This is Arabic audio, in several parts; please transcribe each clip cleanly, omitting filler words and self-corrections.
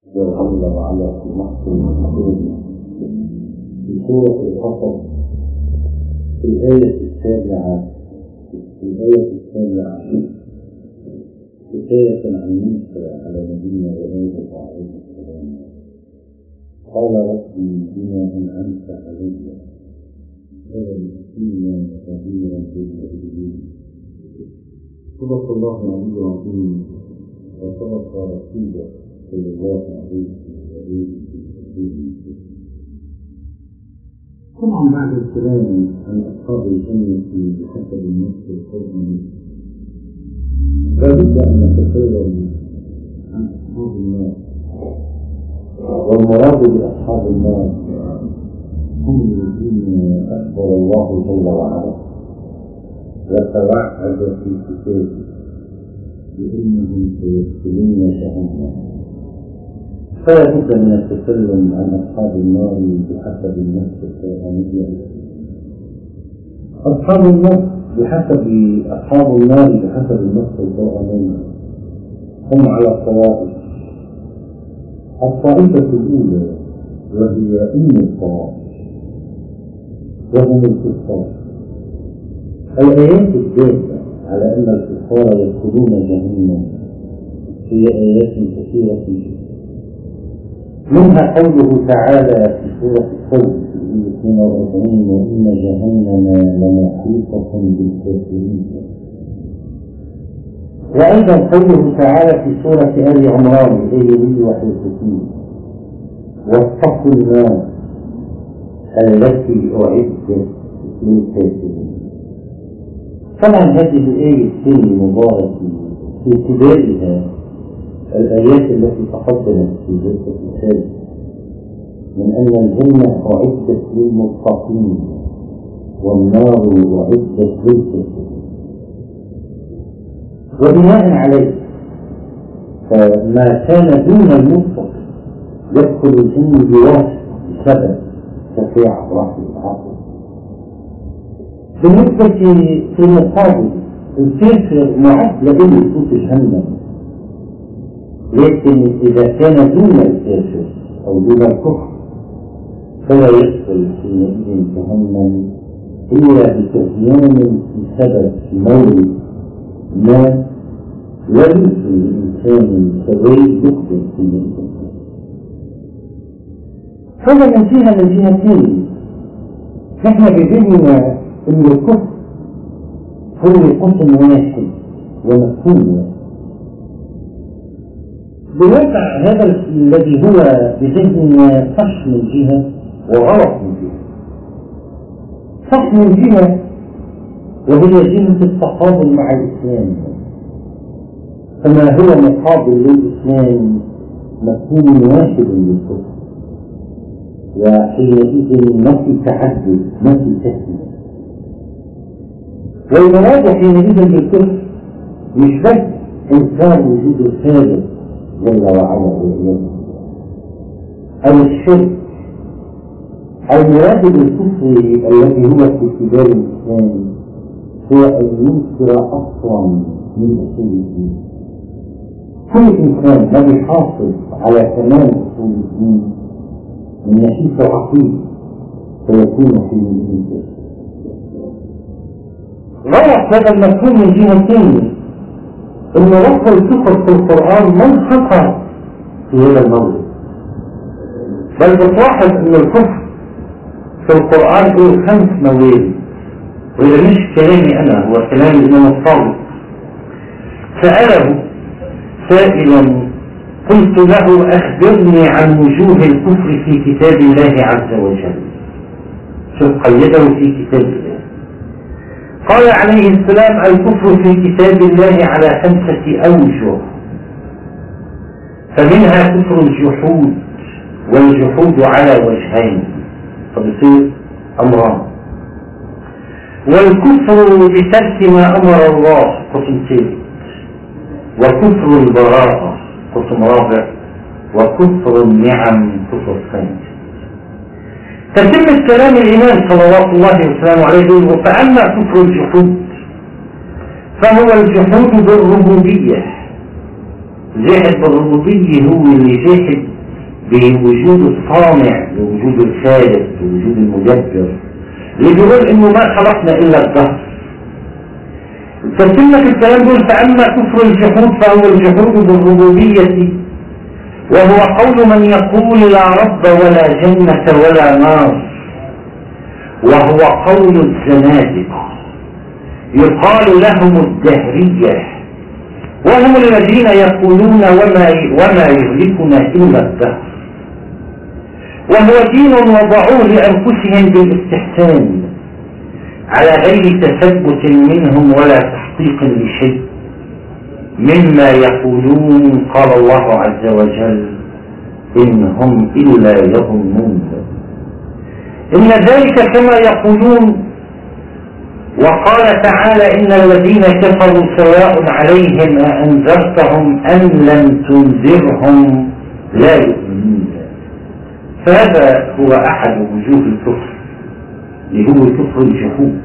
جل وعلا في محكم الحدود في سورة القصص في الآية السابعة حكاية عن موسى على نبينا وداود عليه السلام. قال ربي بما أنعمت علي ولم تكن ظهيرا للمجرمين. صدق الله العلي العظيم وصدق رسوله صلى الله عليه وسلم. طبعا بعد الكلام عن أصحاب الجنة بحسب النص القرآني لابد أن نتكلم عن أصحاب النار، والمراد بأصحاب النار هم الذين أخبر الله جل وعلا وتوعد في كتابه بأنهم سيدخلون جهنم. فلا بد من التكلم عن أصحاب النار بحسب النص القرآني. أصحاب النار بحسب النص القرآني هم على الطوائف. الطائفة الأولى وهي الطوائف وهم الكفار. الآيات الدالة على أن الكفار يدخلون جهنم هي آيات كثيرة جدا، منها قوله تعالى في سورة الصوت في 42: وإن جهنم لمحيطة بالكافرين. وأيضا قوله تعالى في سورة آل عمران الآية 61: واتقوا النار التي أعدت للكافرين. طبعا هذه الآية المباركة في ابتدائها الآيات التي تقدمت في جلسة الثالث من أن الجنة أعدت للمتقين والنار أعدت للكافرين. وبناء عليه فما كان دون المتقين يدخل الجنة بواسطة بسبب شفاعة رحمة العقل. بالنسبة في المقابل الكافر معد لدخول جهنم، لكن إذا كان دون الكافر أو دون الكفر فلا يدخل حينئذ جهنم إلا بتهيان بسبب مولد ما يجوز للإنسان كغير يقدر حينئذ. هذا من جهتين. نحن بذهننا أن الكفر هو قسم واحد ومفهوم واحد. بواقع هذا الذي هو بذهننا صح من جهة وغلط من جهة. صح من جهة وهي جهة التقابل مع الإسلام، فما هو مقابل للإسلام مفهوم واحد للكفر، وحينئذ ما في تعدد ما في تسمية. والمراد حينئذ بالكفر مش بس إنكار وجود الخالق جل وعلا والعياذ أو الشرك. المراد بالكفر الذي هو في ابتداء الإسلام هو أن ينكر أصلا من أصول الدين. كل إنسان الذي حافظ على تمام أصول الدين من ناحية العقيدة فيكون في الإنسان. غلط هذا المفهوم من جهة ثانية، إن لفظ الكفر في القرآن ما انحصر في هذا الموضوع، بل بتلاحظ إن الكفر في القرآن له 5 موارد. وإذا مش كلامي أنا، هو كلام الإمام الصادق. سأله سائلا قلت له أخبرني عن وجوه الكفر في كتاب الله عز وجل. شوف قيده في كتاب الله. قال عليه السلام الكفر في كتاب الله على 5 أوجه، فمنها كفر الجحود، والجحود على وجهين فبصير أمران. والكفر بترك ما أمر الله قسم 3، وكفر البراءة قسم 4، وكفر النعم قسم 5. تتم كلام الإمام صلوات الله وسلامه عليه. فأما كفر الجحود فهو الجحود بالربوبية. جاحد بالربوبية هو اللي جاحد بوجود الصانع، بوجود الخالق، بوجود المدبر، اللي بيقول انه ما خلقنا الا الدهر. تتم في الكلام دول: فاما كفر الجحود فهو الجحود بالربوبية، وهو قول من يقول لا رب ولا جنة ولا نار، وهو قول الزنادقة يقال لهم الدهرية، وهم الذين يقولون وما يهلكنا إلا الدهر، وهو دين وضعوه لأنفسهم بالاستحسان على غير تثبت منهم ولا تحقيق لشيء مما يقولون. قال الله عز وجل: إن هم إلا يظنون. إن ذلك كما يقولون. وقال تعالى: إن الذين كفروا سواء عليهم أأنذرتهم أم لم تنذرهم لا يؤمنون. فهذا هو أحد وجوه الكفر، اللي هو كفر الجحود.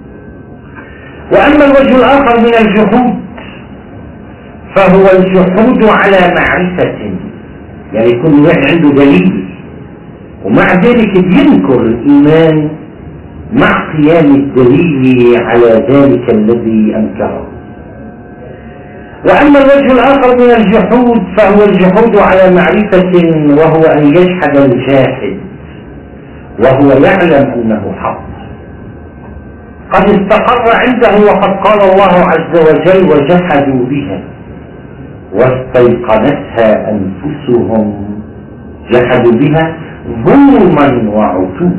وأما الوجه الآخر من الجحود فهو الجحود على معرفة، يعني يكون واحد عنده دليل ومع ذلك بينكر الإيمان مع قيام الدليل على ذلك الذي أنكره. وأما الوجه الآخر من الجحود فهو الجحود على معرفة، وهو أن يجحد الجاحد وهو يعلم أنه حق، قد استقر عنده. وقد قال الله عز وجل: وجحدوا بها واستيقنتها أنفسهم، جحدوا بها ظلما وعتوا.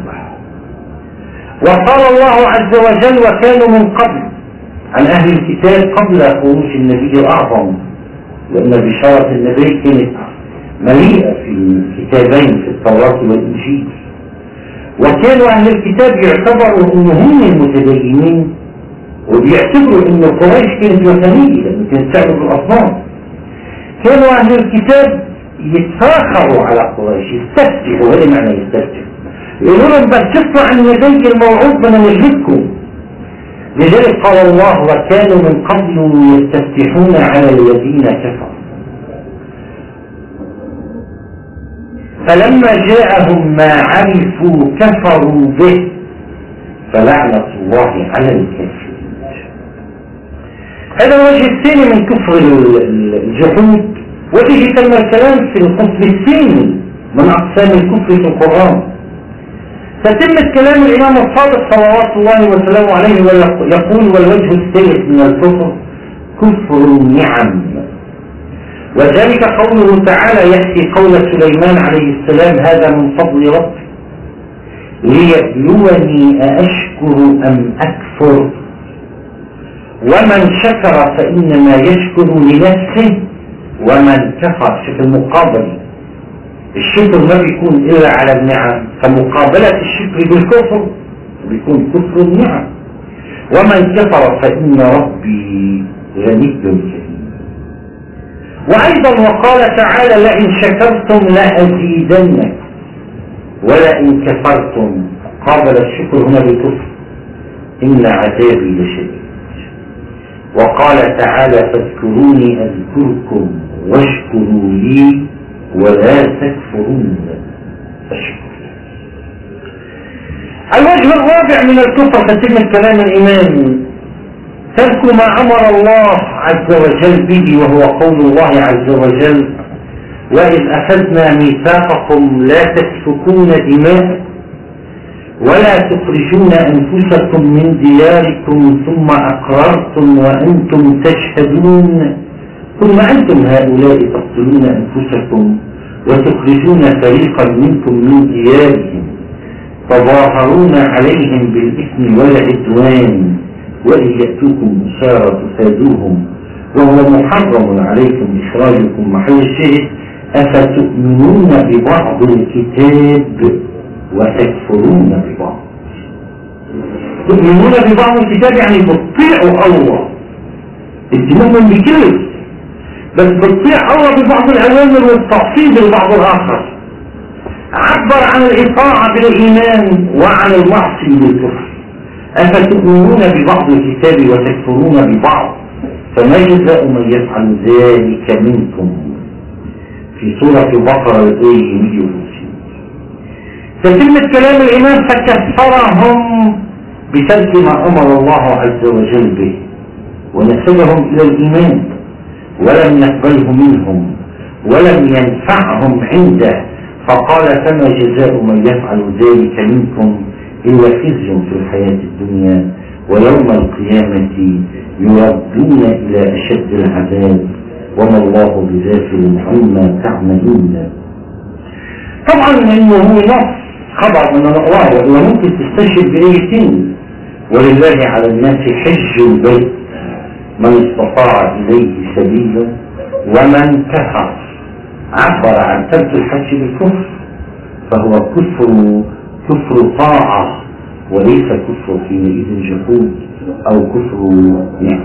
وقال الله عز وجل: وكانوا من قبل، عن أهل الكتاب قبل خروج النبي الأعظم، لأن بشارة النبي كانت مليئة في الكتابين، في التوراة والإنجيل. وكانوا أهل الكتاب يعتبروا أنهم المتدينين، وبيعتبروا أن قريش كانت وثنية لأنه كانت تعبد الأصنام. كانوا أهل الكتاب يتفاخروا على قريش، يستفتحوا. هذا معنى يستفتحوا، يقولوا لهم: بس تطلع عن يدي الموعود بدنا نجلدكم. لذلك قال الله: وكانوا من قبل يستفتحون على الذين كفروا فلما جاءهم ما عرفوا كفروا به فلعنة الله على الكافرين. هذا الوجه الثاني من كفر الجحود، وتيجي تم الكلام في القسم الثاني من أقسام الكفر في القرآن. فتم كلام الإمام الصادق صلوات الله وسلامه عليه ويقول: والوجه الثالث من الكفر كفر النعم، وذلك قوله تعالى يحكي قول سليمان عليه السلام: هذا من فضل ربي ليبلوني أأشكر أم أكفر، ومن شكر فإنما يشكر لنفسه ومن كفر. شوف المقابل، الشكر ما بيكون إلا على النعم، فمقابلة الشكر بالكفر بيكون كفر النعم. ومن كفر فإن ربي غني كريم. وأيضا وقال تعالى: لئن شكرتم لأزيدنكم ولئن كفرتم. قابل الشكر هنا بالكفر: إن عذابي لشديد. وقال تعالى: فاذكروني أذكركم واشكروا لي ولا تكفرون. الشكر. الوجه الرابع من الكفر ختم الكلام الإيمان ترك ما أمر الله عز وجل به، وهو قول الله عز وجل: وإذ أخذنا ميثاقكم لا تسفكون دماءكم ولا تخرجون أنفسكم من دياركم ثم أقررتم وأنتم تشهدون، ثم أنتم هؤلاء تقتلون أنفسكم وتخرجون فريقا منكم من ديارهم تظاهرون عليهم بالإثم والعدوان وإن يأتوكم أسارى تفادوهم وهو محرم عليكم إخراجكم. محل الشهد: أفتؤمنون ببعض الكتاب وتكفرون ببعض. تؤمنون ببعض الكتاب يعني بتطيعوا الله، تؤمنون بكل، بس بتطيع الله ببعض الأوامر والتعصيب لبعض الآخر. عبر عن الإطاعة بالإيمان وعن المعصية بالكفر. أفتؤمنون ببعض الكتاب وتكفرون ببعض فما جزاء من يفعل ذلك منكم في سورة البقرة الآية 150. تتم كلام الإمام فكفرهم بترك ما أمر الله عز وجل به ونسبهم إلى الإيمان ولم يقبله منهم ولم ينفعهم عنده، فقال فما جزاء من يفعل ذلك منكم إلا خزي في الحياة الدنيا ويوم القيامة يردون إلى أشد العذاب وما الله بغافل عما تعملون. طبعا انه هو نص خبر من الله، ولا ممكن تستشهد بآيتين: ولله على الناس حج البيت من استطاع إليه سبيلا ومن كفر. عبر عن ترك الحج بالكفر، فهو كفر طاعة وليس كفر حينئذ جحود أو كفر نعم.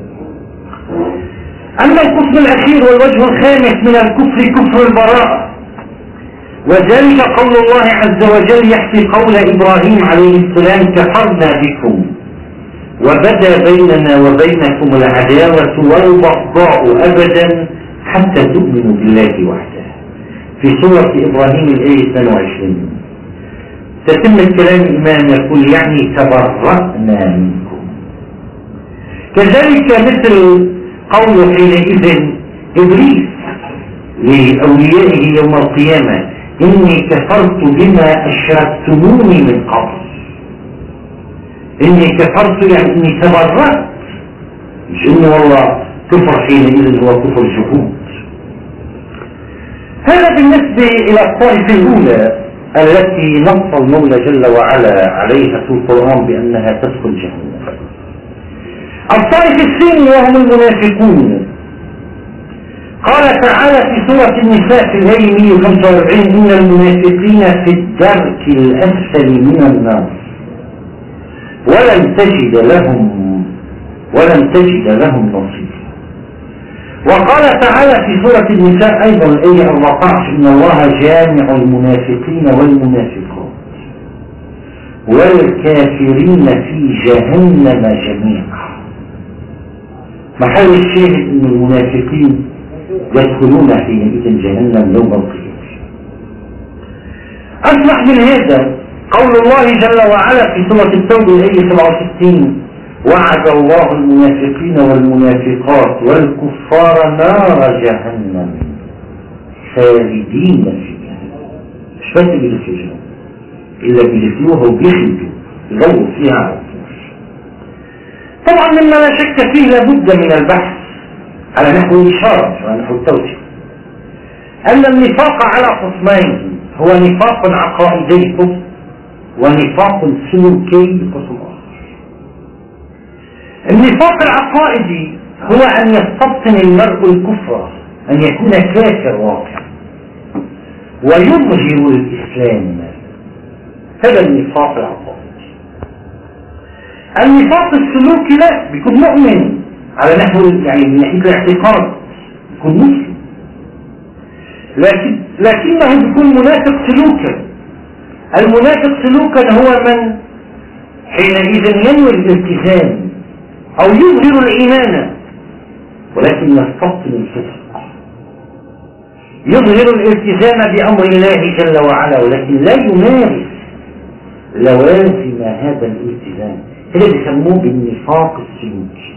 أما القسم الأخير والوجه الخامس من الكفر كفر البراءة، وذلك قول الله عز وجل يحكي قول إبراهيم عليه السلام: كفرنا بكم وبدا بيننا وبينكم العداوة والبغضاء أبدا حتى تؤمنوا بالله وحده، في سورة إبراهيم الآية 22. تتم الكلام الإمام يقول يعني تبرأنا منكم. كذلك مثل قول حينئذ إبليس لأوليائه يوم القيامة: إني كفرت بما أشركتموني من قبل. إني كفرت يعني إني تبرأت، مش إنه والله كفر حينئذ هو كفر جحود. هذا بالنسبة إلى الطائفة الأولى التي نص المولى جل وعلا عليها في القرآن بأنها تدخل جهنم. الطائفة الثانية وهم المنافقون. قال تعالى في سورة النساء في الآية 145: إن المنافقين في الدرك الأسفل من النار ولن تجد لهم نصيرا. وقال تعالى في سورة النساء أيضا الآية 14: إن الله جامع المنافقين والمنافقات والكافرين في جهنم جميعا. محل الشاهد أن المنافقين يدخلون حينئذ جهنم يوم القيامة. أصبح من هذا قول الله جل وعلا في سورة التوبة الآية 67: وعد الله المنافقين والمنافقات والكفار نار جهنم خالدين فيها. مش بس بيدخلوا جهنم، إلا بيدخلوها وبيخلدوا يدوروا فيها على الطول. طبعا مما لا شك فيه لابد من البحث على نحو الإشارة وعلى نحو التوجيه أن النفاق على قسمين: هو نفاق عقائدي قسم ونفاق سلوكي قسم آخر. النفاق العقائدي هو أن يستبطن المرء الكفر، أن يكون كافر واقع ويظهر الإسلام، هذا النفاق العقائدي. النفاق السلوكي لا، بيكون مؤمن على نحو يعني من ناحية الاعتقاد بيكون مسلم، لكنه بيكون منافق سلوكا. المنافق سلوكا هو من حينئذ ينوي الالتزام أو يظهر الإيمان ولكن يستبطن الفسق، يظهر الالتزام بأمر الله جل وعلا ولكن لا يمارس لوازم هذا الالتزام. هذا بيسموه بالنفاق السلوكي.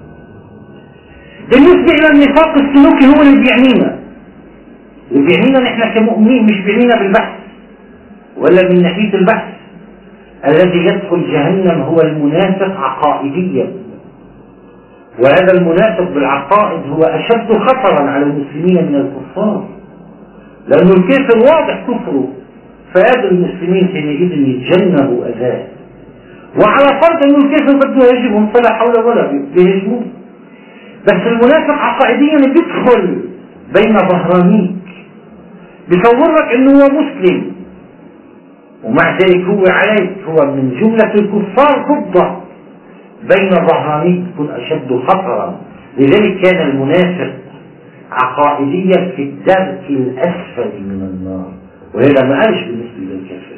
بالنسبة إلى النفاق السلوكي هو اللي بيعنينا نحن كمؤمنين، مش بيعنينا بالبحث ولا من ناحية البحث. الذي يدخل جهنم هو المنافق عقائديا، وهذا المنافق بالعقائد هو أشد خطرا على المسلمين من الكفار، لأن الكافر واضح كفره، فهذا المسلمين حينئذ يتجنبوا أذاه. وعلى فرض أن الكافر بده يهاجمهم فلا حول ولا بيهاجمون، بس المنافق عقائديا بيدخل بين ظهرانيك، بيصورك انه هو مسلم ومع ذلك هو عليك، هو من جملة الكفار ضده بين ظهرانيك، يكون أشد خطرا. لذلك كان المنافق عقائديا في الدرك الأسفل من النار، وهذا ما قالش بالنسبة للكافر.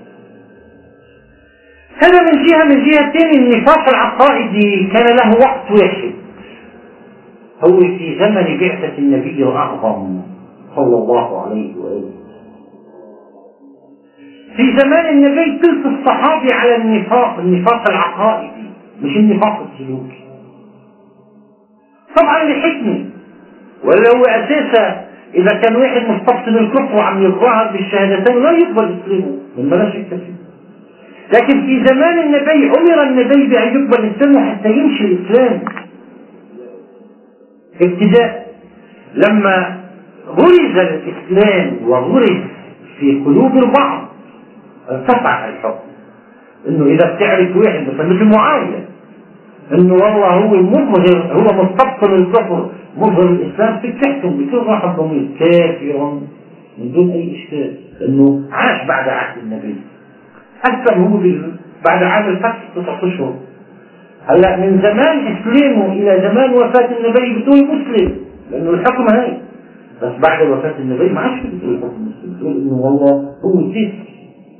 هذا من جهة. من جهة ثانية النفاق العقائدي كان له وقت واحد، هو في زمن بعثة النبي الأعظم صلى الله عليه وآله. في زمان النبي تلت الصحابي على النفاق العقائدي مش النفاق السلوكي. طبعا لحكمة، ولا هو أساسا إذا كان واحد مستبطن الكفر وعم يظاهر بالشهادتين لا يقبل إسلامه من بلاش الكفر. لكن في زمان النبي أمر النبي بأن يقبل إسلامه حتى يمشي الإسلام ابتداء. لما غرز الإسلام وغرز في قلوب البعض ارتفع الحكم. إنه إذا بتعرف واحد مثل معاوية إنه والله هو مظهر، هو مستبطن الكفر مظهر الإسلام، في تحكم بكل راحة ضمير كافرا من دون أي إشكال، لأنه عاش بعد عهد النبي. أكثر هو بعد عام الفتح 9 أشهر. هلا من زمان إسلامه إلى زمان وفاة النبي بتقول مسلم، لأنه الحكم هاي. بس بعد وفاة النبي ما عادش بتقول الحكم مسلم، بتقول إنه والله هو كافر.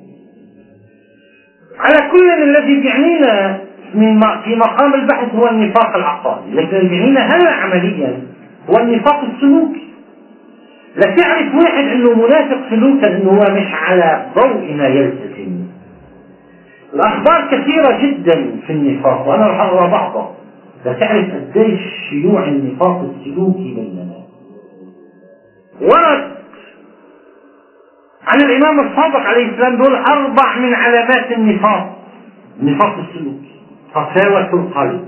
على كل الذي بيعنينا في مقام البحث هو النفاق العقائدي، لكن اللي بيعنينا هذا عمليا هو النفاق السلوكي. لا تعرف واحد انه منافق سلوكا انه هو مش على ضوء ما يلتزم. الاخبار كثيرة جدا في النفاق وانا رح اقرا بعضها لتعرف قديش شيوع النفاق السلوكي بيننا. ورد عن الامام الصادق عليه السلام دول 4 من علامات النفاق السلوكي: قساوة القلب،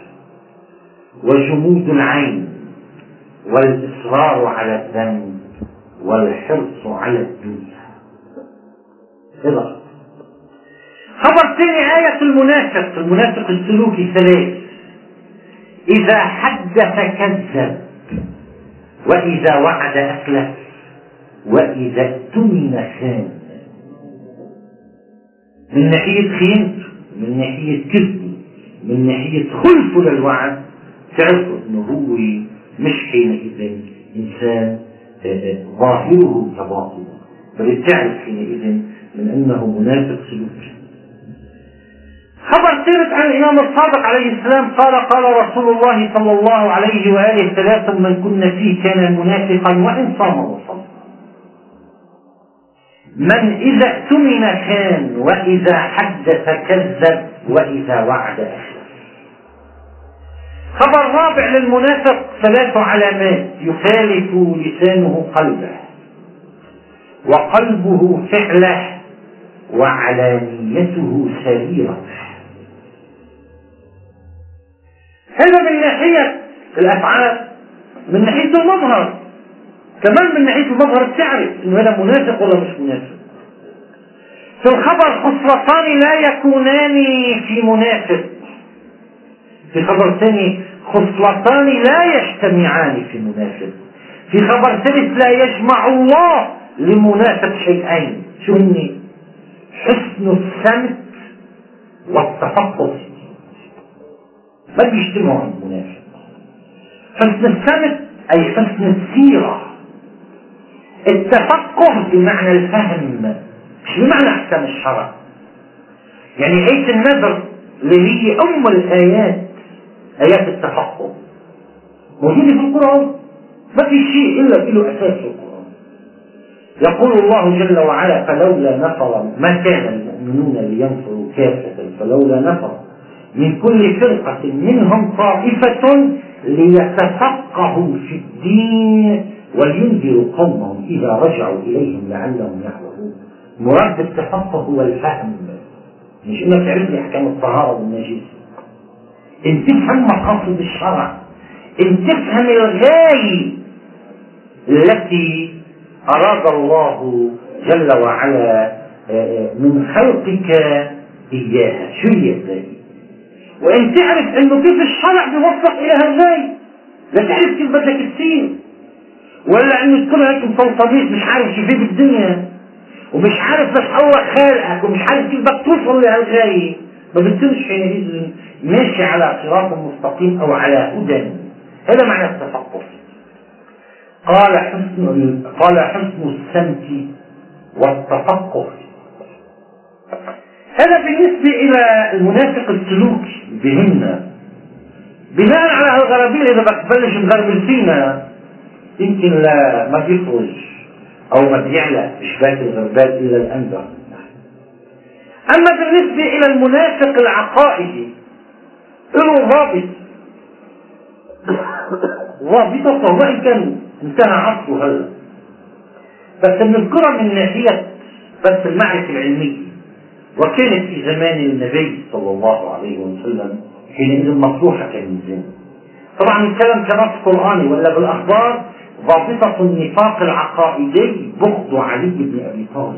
وجمود العين، والإصرار على الذنب، والحرص على الدنيا. خبر ثاني آية المنافق السلوكي 3: إذا حدث كذب، وإذا وعد أخلف، وإذا اؤتمن خان. من ناحية خيانته، من ناحية كذبه، من ناحية خلفه للوعد، تعرفوا انه هو مش حينئذ انسان ظاهره كباطنه، بل تعرف حينئذ من انه منافق سلوكي. خبر ثالث عن الامام الصادق عليه السلام قال رسول الله صلى الله عليه وآله 3: من كن فيه كان منافقا وإن صام وصلى. من إذا اؤتمن خان، وإذا حدث كذب، وإذا وعد أخلف. خبر رابع للمنافق 3 علامات: يخالف لسانه قلبه، وقلبه فعله، وعلانيته سريرته. هذا من ناحية الأفعال. من ناحية المظهر كمان، من ناحية المظهر تعرف انه هذا منافق ولا مش منافق. في الخبر خصلتان لا يكونان في منافق. في خبر ثاني خصلتان لا يجتمعان في منافق. في خبر ثالث لا يجمع الله لمنافق شيئين. شو هني؟ حسن السمت والتفقه. ما بيجتمعوا عند المنافق. حسن السمت أي حسن السيرة. التفقه بمعنى الفهم، مش بمعنى أحكام الشرع. يعني آية النذر اللي هي أم الآيات، آيات التفقه، موجودة في القرآن. ما في شيء إلا له أساس في القرآن. يقول الله جل وعلا: فلولا نفر، ما كان المؤمنون لينفروا كافة، فلولا نفر من كل فرقة منهم طائفة ليتفقهوا في الدين ولينذروا قومهم إذا رجعوا إليهم لعلهم يحذرون. مراد التفقه هو الفهم، مش إنك تعرف لي أحكام الطهارة والنجاسة. إن تفهم مقاصد الشرع، إن تفهم الغاية التي أراد الله جل وعلا من خلقك إياها، شو هي الغاية؟ وإن تعرف إنه كيف الشرع بيوفق إلى هالغاية، لا تعرف كيف بدك تصير، ولا إنه تكون هيك مطلطبيط مش عارف شو في بالدنيا، ومش عارف بس الله خالقك، ومش عارف كيف بدك توصل لهالغاية، ما بتصيرش حينئذ ماشي على صراط مستقيم أو على هدى. هذا معنى التفقه. قال حسن السمت والتفقه. هذا بالنسبة إلى المنافق السلوكي بهمنا. بناء على هالغرابيل إذا بدك تبلش مغربل فينا يمكن لا ما بيخرج أو ما بيعلى مش بات الغربال إلى الأنبر. أما بالنسبة إلى المنافق العقائدي له ضابطة، وإن كان انتهى عصره هلا، بس بنذكرها من ناحية بس المعرفة العلمية، وكانت في زمان النبي صلى الله عليه وسلم حينئذ مطروحة كالميزان. طبعا الكلام كنص قرآني ولا بالأخبار. ضابطة النفاق العقائدي بغض علي بن أبي طالب.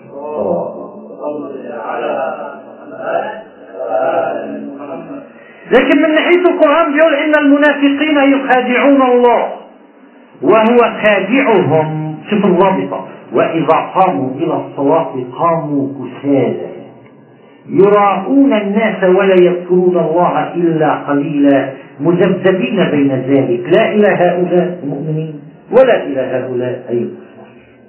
لكن من ناحية القرآن بيقول إن المنافقين يخادعون الله وهو خادعهم. شوف الضابطة: وإذا قاموا إلى الصلاة قاموا كسالى يراءون الناس ولا يذكرون الله إلا قليلا مذبذبين بين ذلك لا إلى هؤلاء المؤمنين ولا إلى هؤلاء أي الكفار.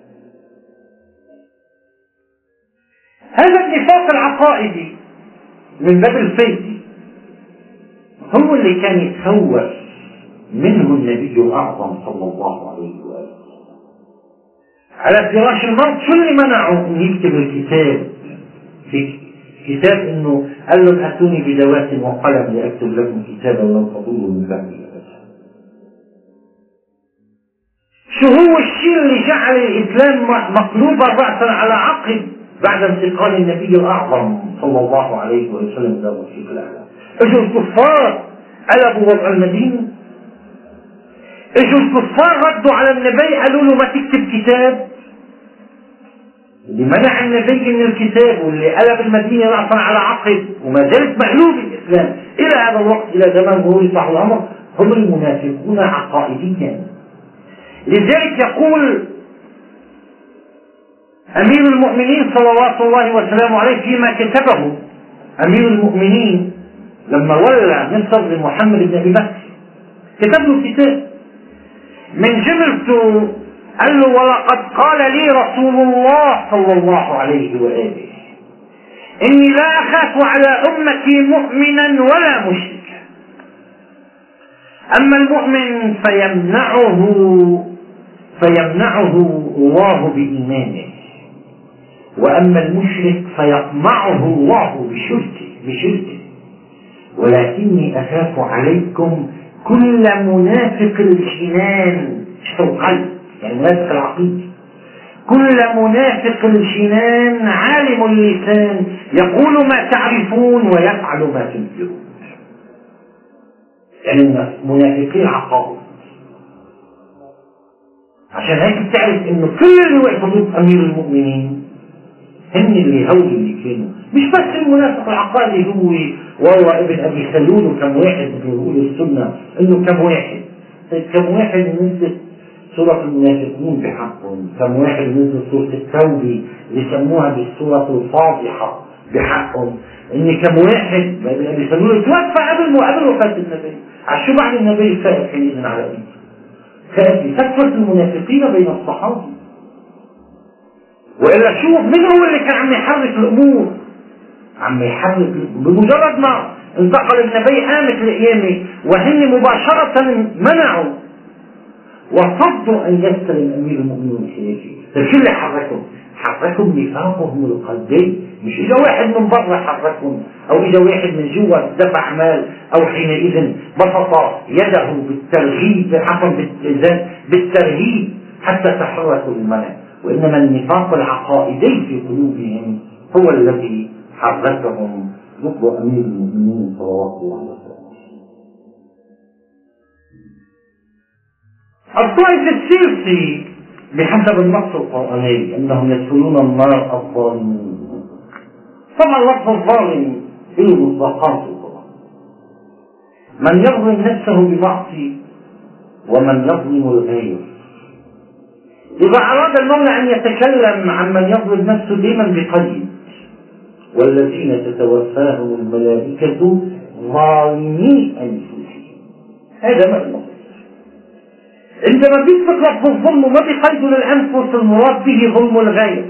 هذا النفاق العقائدي من باب الفيض هو اللي كان يتخوف منه النبي الأعظم صلى الله عليه وآله على فراش الموت. شو اللي منعه أن يكتب الكتاب في كتاب؟ انه قال لهم اتوني بدوات وقلم لاكتب لكم كتابا لن تضلوا من بعدي ابدا. شو هو الشيء اللي جعل الاسلام مقلوبا راسا على عقب بعد انتقال النبي الاعظم صلى الله عليه وسلم الى الرفيق الاعلى؟ اجوا الكفار قلبوا وضع المدينه، اجوا الكفار ردوا على النبي قالوا له ما تكتب كتاب. اللي منع النبي من الكتاب واللي قلب المدينة رأسا على عقب وما زالت مقلوب الإسلام إلى هذا الوقت إلى زمان ظهور صح الأمر هم المنافقون عقائديا. لذلك يقول أمير المؤمنين صلوات الله وسلامه عليه فيما كتبه أمير المؤمنين لما ولى مصر محمد بن أبي بكر كتب له كتاب من جملته قال له: ولقد قال لي رسول الله صلى الله عليه وآله إني لا أخاف على أمتي مؤمنا ولا مشركا، أما المؤمن فيمنعه الله بإيمانه، وأما المشرك فيطمعه الله بشركه، ولكني أخاف عليكم كل منافق الجنان. شوف القلب يعني منافق العقيدة، كل منافق الجنان عالم اللسان يقول ما تعرفون ويفعل ما تنكرون. يعني منافقين عقائد. عشان هيك بتعرف انه كل اللي وقفوا ضد امير المؤمنين هن اللي كانوا مش بس المنافق العقائدي هو والله ابن ابي خلول وكم واحد بيقول السنه انه كم واحد نزل سورة المنافقون بحقهم، كم واحد نزل سورة التوبة اللي سموها بالسورة الفاضحة بحقهم، ان كم واحد بيسموه توفى قبل وفاة النبي. عشان بعد النبي فائد حينئذ على ايده فائد كثرة المنافقين بين الصحابة. والا شوف من هو اللي كان عم يحرك الامور، عم يحرك بمجرد ما انتقل النبي قامت القيامة وهن مباشرة منعوا وصدوا أن يستلم أمير المؤمنين خلافه. فشو اللي حركهم نفاقهم القلبي، مش إذا واحد من برا حركهم أو إذا واحد من جوا دفع مال أو حينئذ بسط يده بالترهيب حتى تحركوا المنع، وإنما النفاق العقائدي في قلوبهم هو الذي حركهم ضد أمير المؤمنين صلوات الله عليه وسلم. الطائفة الثالثة بحسب النص القرآني أنهم يدخلون النار الظالمين. طبعا لفظ الظالم له مصداقات القرآن: من يظلم نفسه بمعصية ومن يظلم الغير. إذا أراد المولى أن يتكلم عن من يظلم نفسه دائما بقيد: والذين تتوفاهم الملائكة ظالمي أنفسهم. هذا معنى عندما بيثبت لفظ الظلم وما بقيده للأنفس المراد به ظلم الغير.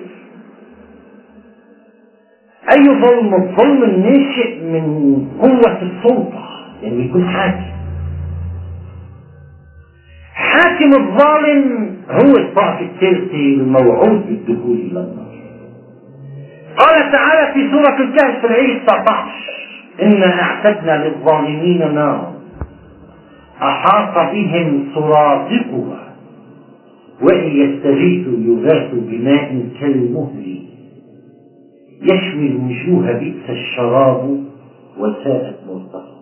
أي ظلم؟ الظلم الناشئ من قوة السلطة، يعني يكون الحاكم الظالم هو الطائف الثالثي الموعود بالدخول إلى النار. قال تعالى في سورة الكهف في الآية 19: إنا أعتدنا للظالمين نارا أحاط بهم سرادقها وإن يستغيثوا يغاثوا بماء كالمهل يشوي الوجوه بئس الشراب وساءت مرتفقة.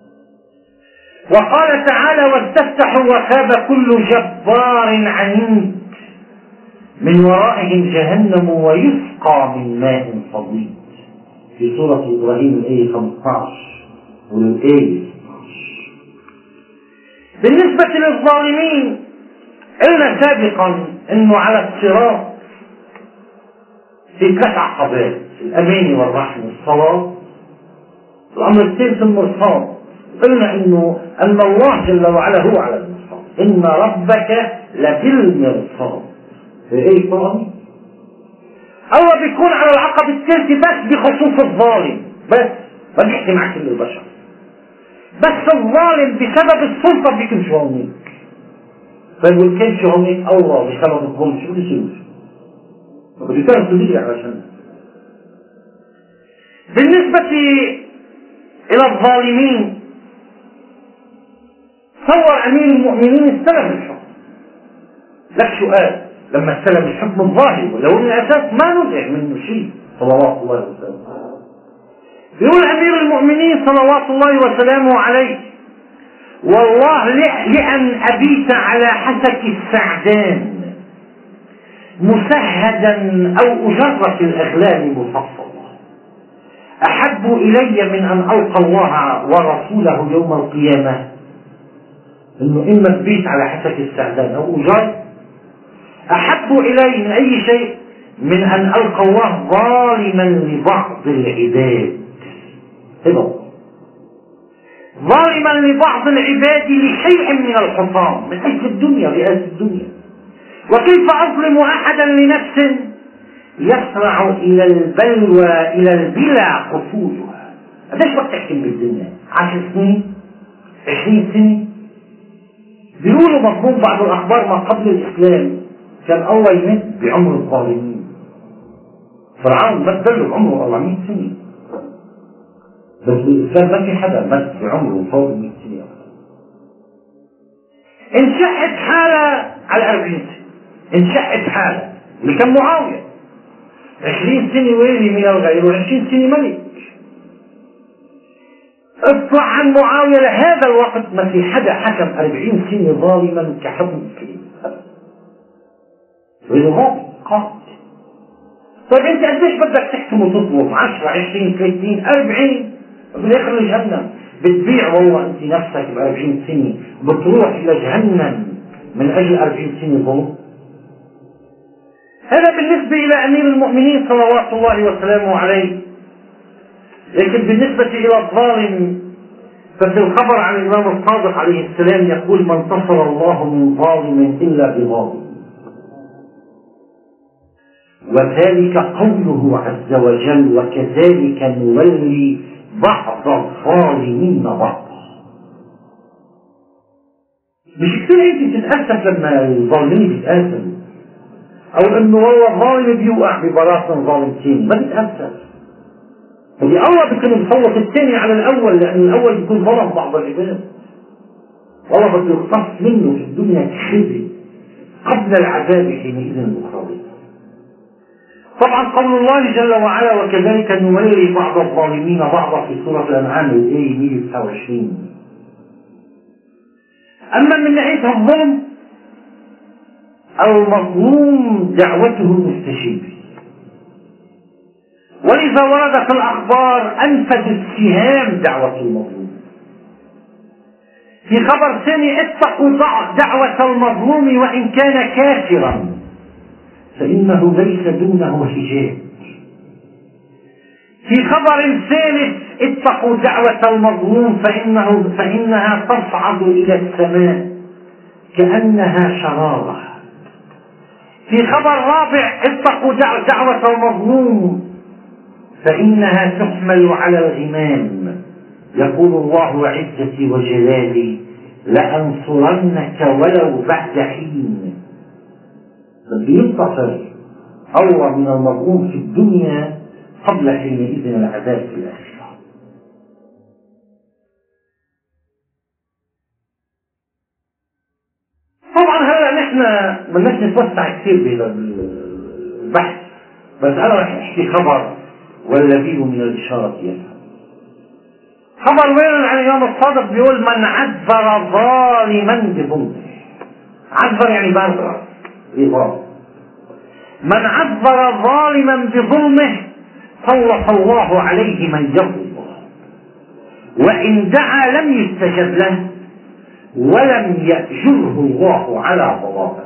وقال تعالى: واستفتحوا وخاب كل جبار عنيد من ورائهم جهنم ويسقى من ماء صديد في سورة إبراهيم الآية 15 والآية 16. بالنسبة للظالمين قلنا سابقا انه على الصراط في 3 عقبات: الأمان والرحمة والصلاة. الأمر الثالث المرصاد. قلنا أن الله جل وعلا هو على المرصاد. إن ربك لبالمرصاد في أي قرآن. الله بيكون على العقبة الثالثة بس بخصوص الظالم، بس ما بيحكي مع كل البشر، بس الظالم بسبب السلطة بيكون شو هونيك. فيقول كيف شو هونيك؟ الله بسبب الظلم شو بيصير؟ بده كان تدري علشان. بالنسبة إلى الظالمين صور أمير المؤمنين استلم الحكم. لك شو قال لما استلم الحكم الظاهر ولو ان الاساس ما نزع منه شيء صلوات الله وسلامه. يقول امير المؤمنين صلوات الله وسلامه عليه: والله لأن ابيت على حسك السعدان مسهدا او اجرت الاغلال مفصله احب الي من ان القى الله ورسوله يوم القيامه. انه اما تبيت على حسك السعدان او اجرت أحب إلي من أي شيء من أن ألقى الله ظالما لبعض العباد. ظالما لبعض العباد لشيء من الحطام من أجل الدنيا رئاسة الدنيا. وكيف أظلم أحدا لنفس يسرع إلى البلوى إلى البلا قفولها. قديش وقت تحكم بالدنيا؟ 10 سنين 20 سنة. بيقولوا مضمون بعض الأخبار ما قبل الإسلام كان الله يمد بعمر الظالمين. فرعون مد له بعمره 400 سنة، بس بالإسلام ما في حدا مد بعمره فوق 100 سنة. انشقت حالة على 40 سنة، انشقت حالة اللي كان معاوية 20 سنة ويلي من الغير و20 سنة ملك. اطلع عن معاوية لهذا الوقت ما في حدا حكم 40 سنة ظالما كحكم الكريم. قاتل. طيب انت قديش بدك تحكم وتطلب؟ 10 20 30 40 بالاخر لجهنم. بتبيع والله انت نفسك ب40 سنة بتروح الى جهنم من اجل 40 سنة ظلم. هذا بالنسبة الى امير المؤمنين صلوات الله وسلامه عليه. لكن بالنسبة الى الظالم ففي الخبر عن الامام الصادق عليه السلام يقول: ما انتصر الله من ظالم الا بظالم. وذلك قوله عز وجل: وكذلك نولي بعض الظالمين بعضا. مش كتير انت بتتأسف لما الظالمين بيتقاتلوا، او انه والله ظالم بيوقع ببراثن ظالم ثاني، ما بتتأسف. اللي الله بيكون مصوت الثاني على الاول لان الاول بيكون ظلم بعض العباد. والله بده يقتص منه في الدنيا خزي قبل العذاب حينئذ المخرجين. طبعا قول الله جل وعلا: وكذلك نولي بعض الظالمين بعضا في سورة الأنعام الآية 129. أما من ناحية الظلم المظلوم دعوته المستجيب، ولذا ورد في الأخبار أنفذ السهام دعوة المظلوم. في خبر ثاني: اتقوا دعوة المظلوم وإن كان كافرا فإنه ليس دونه حجاب. في خبر ثالث: اتقوا دعوة المظلوم فإنها تصعد إلى السماء كأنها شرارة. في خبر رابع: اتقوا دعوة المظلوم فإنها تحمل على الغمام. يقول الله: وعزتي وجلالي لأنصرنك ولو بعد حين. بده ينتصر أوى من المظلوم في الدنيا قبل حينئذ العذاب في الآخرة. طبعا هلا نحن بدناش نتوسع كثير بهذا البحث، بس أنا رح أحكي خبر واللبيب من الإشارة يفهم. خبر وين عن الإمام الصادق بيقول: من عذر ظالما بظلمه. عذر يعني برر رضاه. من عذر ظالما بظلمه سلط الله عليه من يظلمه، وإن دعا لم يستجب له ولم يأجره الله على ضلالته.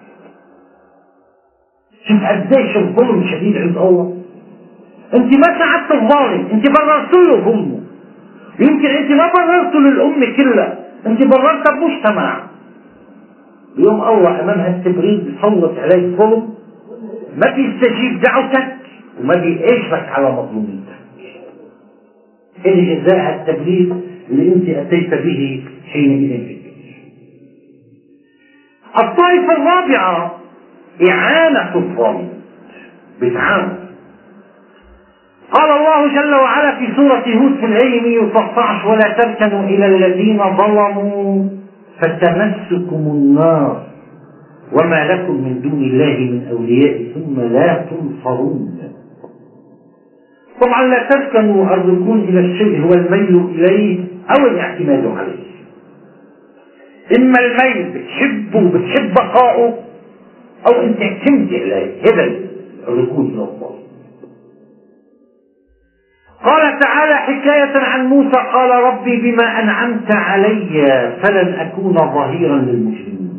شوف قديش الظلم شديد عند الله. انت ما ساعدت الظالم، انت بررت له ظلمه. يمكن انت ما بررت للأمة كلها، انت بررت بمجتمع. اليوم الله امام هالتبريد بيسلط عليك ظلم، ما بيستجيب دعوتك وما بيأجرك على مظلوميتك. إيه جزاء هالتبريد اللي انت اتيت به حينئذ في الدنيا. الطائفة الرابعة إعانة الظالم، بتعاون. قال الله جل وعلا في سورة هود في الآية 113: ولا تركنوا إلى الذين ظلموا فتمسكم النار وما لكم من دون الله من أولياء ثم لا تنصرون. طبعا لا تركنوا، الركون إلى الشيء هو الميل إليه أو الاعتماد عليه. إما الميل بتحبه بتحب بقائه، أو أنت اعتمد عليه، هذا الركون إلى الله. قال تعالى حكاية عن موسى: قال ربي بما أنعمت علي فلن أكون ظهيرا للمجرمين.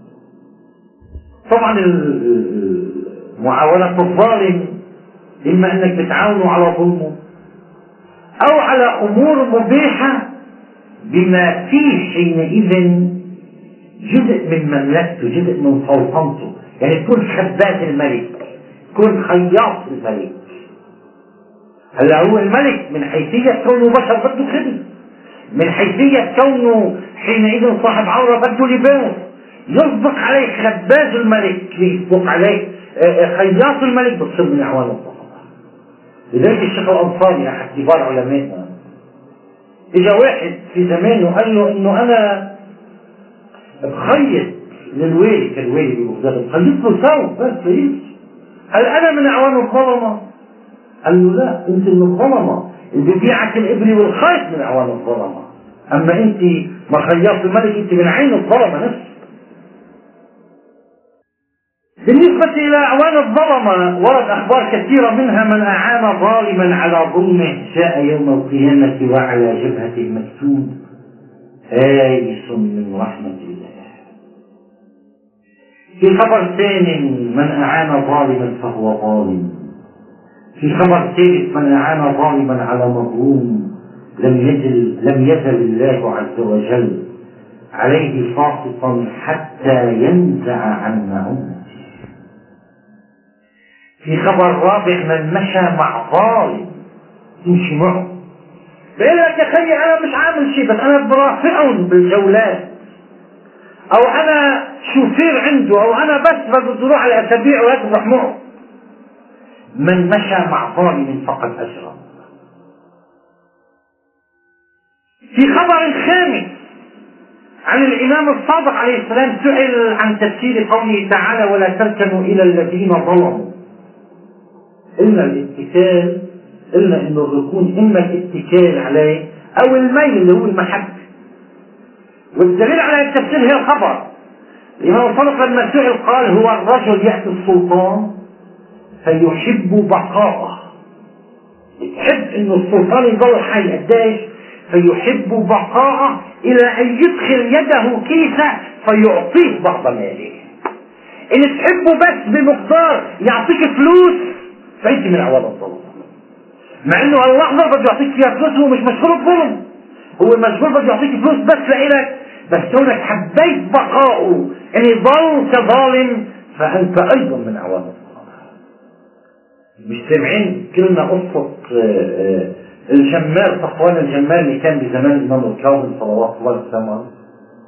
طبعا معاونة الظالم إما أنك بتعاونه على ظلمه أو على أمور مبيحة بما فيه حينئذ جزء من مملكته، جزء من سلطنته. يعني تكون خباز الملك، تكون خياط الملك. هلا هو الملك من حيثية كونه بشر بده خدمة، من حيثية كونه حينئذ صاحب عورة بده لباس. يصدق عليه خباز الملك، يصدق عليه خياط الملك، بتصير من أعوان الصحابة. لذلك الشيخ الأنصاري أحد كبار علمائنا إجا واحد في زمانه قال له إنه أنا بخيط للوالي، كان الوالي ببغداد، بخيط له ثوب بس يمشي. قال أنا من أعوان الظلمة. قال له لا، انت من الظلمة، اللي بيبيعك الابري والخيط من اعوان الظلمة، اما انت ما خياط الملك، انت من عين الظلمة نفسه. بالنسبة الى اعوان الظلمة ورد اخبار كثيرة، منها: من اعان ظالما على ظلمه جاء يوم القيامة وعلى جبهته مكتوب آيس من رحمة الله. في خبر ثاني: من اعان ظالما فهو ظالم. في خبر ثالث: من أعان ظالما على مظلوم لم يزل الله عز وجل عليه ساخطا حتى ينزع عن مؤونته. في خبر رابع: من مشى مع ظالم تمشي معه، بيقول لك يا خيي أنا مش عامل شيء، بس أنا برافقهم بالجولات، أو أنا شوفير عنده، أو أنا بس بدي أروح على الأسابيع وهيك بروح معه. من مشى مع ظالم فقد أجرم. في خبر خامس عن الإمام الصادق عليه السلام، سئل عن تفسير قوله تعالى: ولا تركنوا إلى الذين ظلموا. قلنا الاتكال، قلنا إنه الركون إما الاتكال عليه أو الميل اللي هو المحبة. والدليل على التفسير هي الخبر. الإمام الصادق لما سئل قال: هو الرجل يأتي السلطان فيحب بقاءه، يحب انه السلطان يضل حي قديش، فيحب بقاءه الى ان يدخل يده كيسه فيعطيه بعض ماله. ان تحبه بس بمقدار يعطيك فلوس فانت من اعوان الظلم، مع انه اللحظه بده يعطيك فيها فلوس، هو مش مشغول بظلم، هو مشغول بده يعطيك فلوس بس لإلك، بس كونك حبيت بقاؤه ان يضل كظالم فانت ايضا من اعوان الظلم. مش سامعين كلمة قصة الجمال، صفوان الجمال اللي كان بزمان الإمام الكاظم صلوات الله وسلامه؟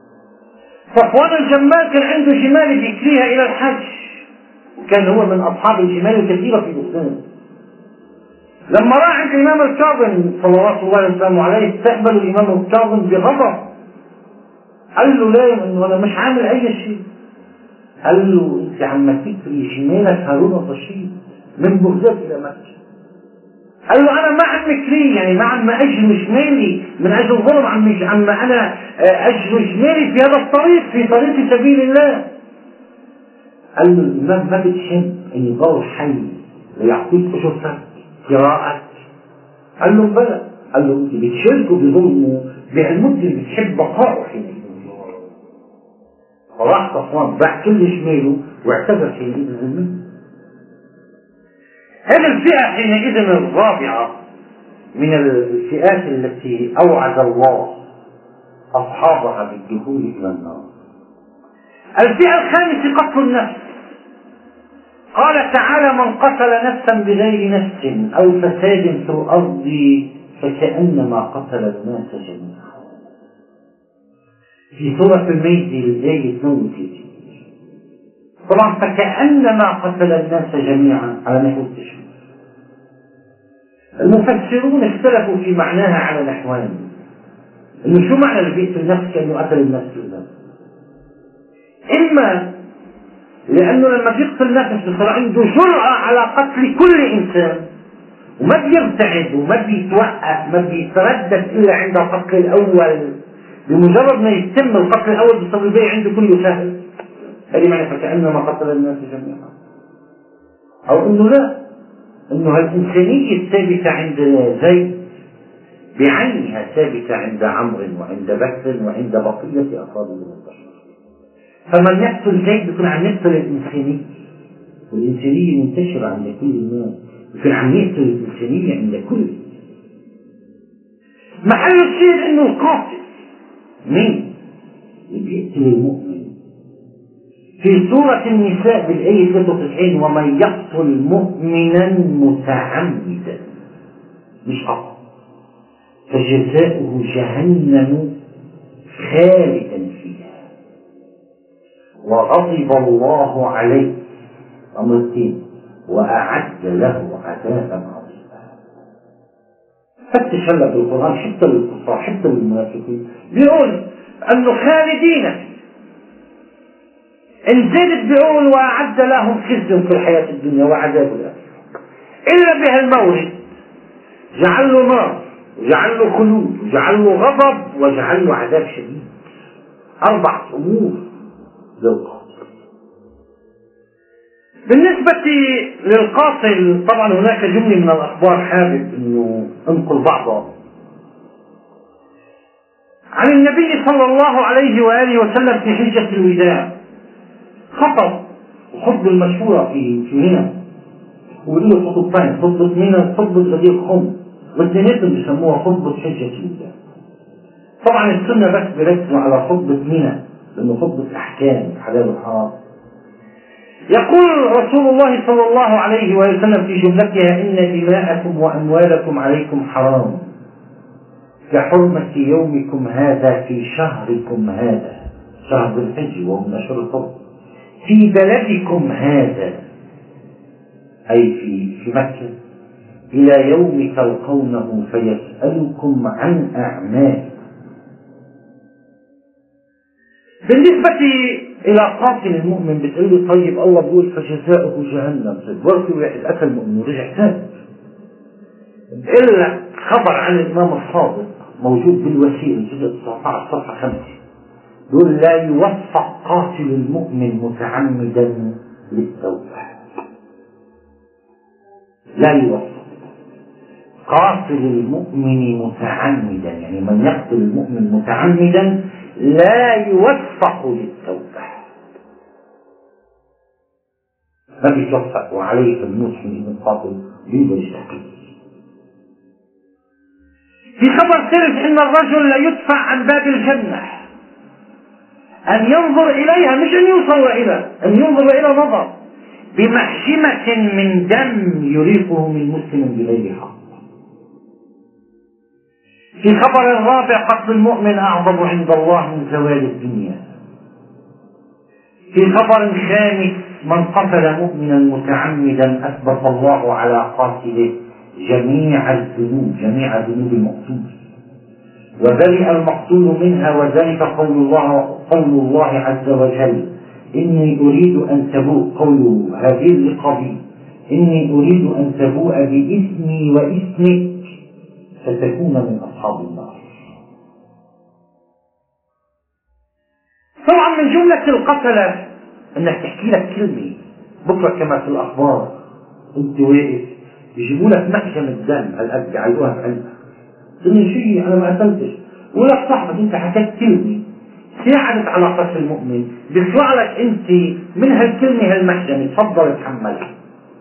صفوان الجمال كان عنده جمال بيكريها إلى الحج، وكان هو من أصحاب الجمال الكثيرة في بغداد. لما راح عند الإمام الكاظم صلوات الله وسلامه عليه استقبل الإمام الكاظم بغضب، قال له لا إنه أنا مش عامل أي شيء. قال له أنت عم تكري جمالك هارون الرشيد من بغداد إلى مكة. قال له أنا ما عم كريه، يعني ما عم أجري جمالي من أجل الظلم، عم أنا أجري جمالي في هذا الطريق، في طريق سبيل الله. قال له الإمام ما بتحب أن يضل حي ليعطيك أجرتك قراءة؟ قال له بلى. قال له أنت بتشاركه بظلمه بهالمدة اللي بتحب بقائه حينئذ. فراح صفوان باع كل جماله واعتذر حينئذ منه. هذه الفئة حينئذ الرابعة من الفئات التي أوعد الله أصحابها بالدخول إلى النار. الفئة الخامسة قتل النفس. قال تعالى: من قتل نفسا بغير نفس أو فساد في الأرض فكأنما قتل الناس جميعا. في سورة الميزة الآية 32. طبعا فكأنما قتل الناس جميعا على نحو التشبيه. المفسرون اختلفوا في معناها على نحوين. انه شو معنى اللي بيقتل النفس كأنه قتل الناس كلها؟ اما لانه لما بيقتل نفس بصير عنده جرأة على قتل كل انسان، وما بيرتعد وما بيتوقف، ما بيتردد الا عند القتل الاول. بمجرد ما يتم القتل الاول بصير الباقي عنده كله سهل. هذه معنى فكأنما قتل الناس جميعا. او انه لا، انه الانسانية الثابتة عند زيد بعينها ثابتة عند عمرو وعند بكر وعند بقية افراد البشر. فمن يقتل زيد بيكون عم يقتل الانسانية، والانسانية منتشرة عند كل الناس، بيكون عم يقتل الانسانية عند كل. محل الشيء انه القاتل مين؟ اللي بيقتل المؤمن. في سورة النساء بالآية 93: ومن يقتل مؤمنا متعمدا مش أقل فجزاؤه جهنم خالدا فيها وغضب الله عليه أمرتين وأعد له عذابا عظيما. فتش هلا بالقرآن حتى للكفار حتى للمنافقين بيقول أنه خالدين فيه. إن زادت بيقول وأعد لهم خزي في الحياة الدنيا وعذاب الآخرة. إلا بهالمورد جعل له نار وجعل له خلود وجعل له غضب وجعل له عذاب شديد. 4 أمور للقاتل. بالنسبة للقاتل طبعا هناك جملة من الأخبار حابب أنه أنقل بعضها عن النبي صلى الله عليه وآله وسلم في حجة الوداع. خطب الخطبة المشهورة في منى، وبيقولوا خطبتين: خطبة منى وخطبة غدير خم، والاثنين بيسموها خطبة حجة الوداع. طبعا السنة بس بيركزوا على خطبة منى لأنه خطبة أحكام حلال وحرام. يقول رسول الله صلى الله عليه وسلم في جملتها: إن دماءكم وأموالكم عليكم حرام كحرمة يومكم هذا في شهركم هذا، شهر ذي الحج وهو من أشهر الحرم، في بلدكم هذا أي في مكة، إلى يوم تلقونه فيسألكم عن أعمالكم. بالنسبة إلى قاتل المؤمن بتقول لي طيب الله بيقول فجزاؤه جهنم، ورث واحد قتل مؤمن ورجع ثاني. إلا خبر عن الإمام الصادق موجود بالوسيلة جزء 19 صفحة 5 يقول: لا يوفق قاتل المؤمن متعمدا للتوبة. لا يوفق قاتل المؤمن متعمدا، يعني من يقتل المؤمن متعمدا لا يوفق للتوبة، ما بيتوفق وعليه الموت من القاتل ينبغي تحقيقه. في خبر ثالث ان الرجل لا يدفع عن باب الجنة، ان ينظر اليها مش ان يوصل اليها، ان ينظر الى نظر بمحشمة من دم يريقه من مسلم بغير حق. في خبر الرابع: قتل المؤمن اعظم عند الله من زوال الدنيا. في خبر خامس: من قتل مؤمنا متعمدا أثبت الله على قاتله جميع ذنوب المقتول، وبرئ المقتول منها، وذلك قول الله عز وجل: إني أريد أن تبوء، قول هذه اللقب: إني أريد أن تبوء بإثمي وإثمك فتكون من أصحاب النار. طبعا من جملة القتلة انك تحكي لك كلمة بكرة كما في الأخبار، انت واقف يجيبوا لك محكمة الدم هالقد يعيدوها في قلبك، تقول شيء انا ما قتلتش، ولك صاحبك انت حكيت كلمة ساعدت على قتل المؤمن، بيطلع لك انت من هالكلمة هالمحكمة تفضل اتحملها.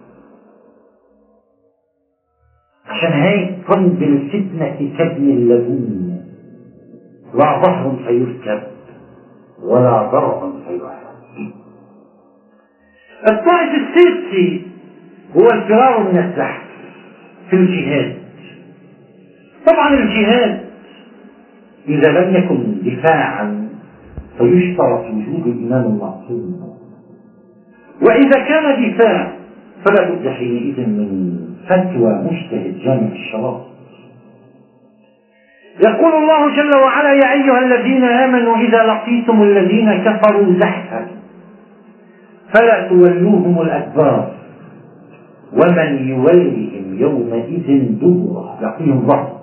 عشان هيك كن بالفتنة كابن اللبون، لا ظهر فيركب ولا ضرب فيرحب. الطائف السادس هو الفرار من الزحف في الجهاد. طبعا الجهاد إذا لم يكن دفاعا فيشترط وجود الإمام المعصوم، وإذا كان دفاع فلا بد حينئذ من فتوى مجتهد جامع الشرائع. يقول الله جل وعلا: يا أيها الذين آمنوا إذا لقيتم الذين كفروا زحفا فلا تولوهم الأدبار ومن يولهم يومئذ دبره، يقيهم ظهر،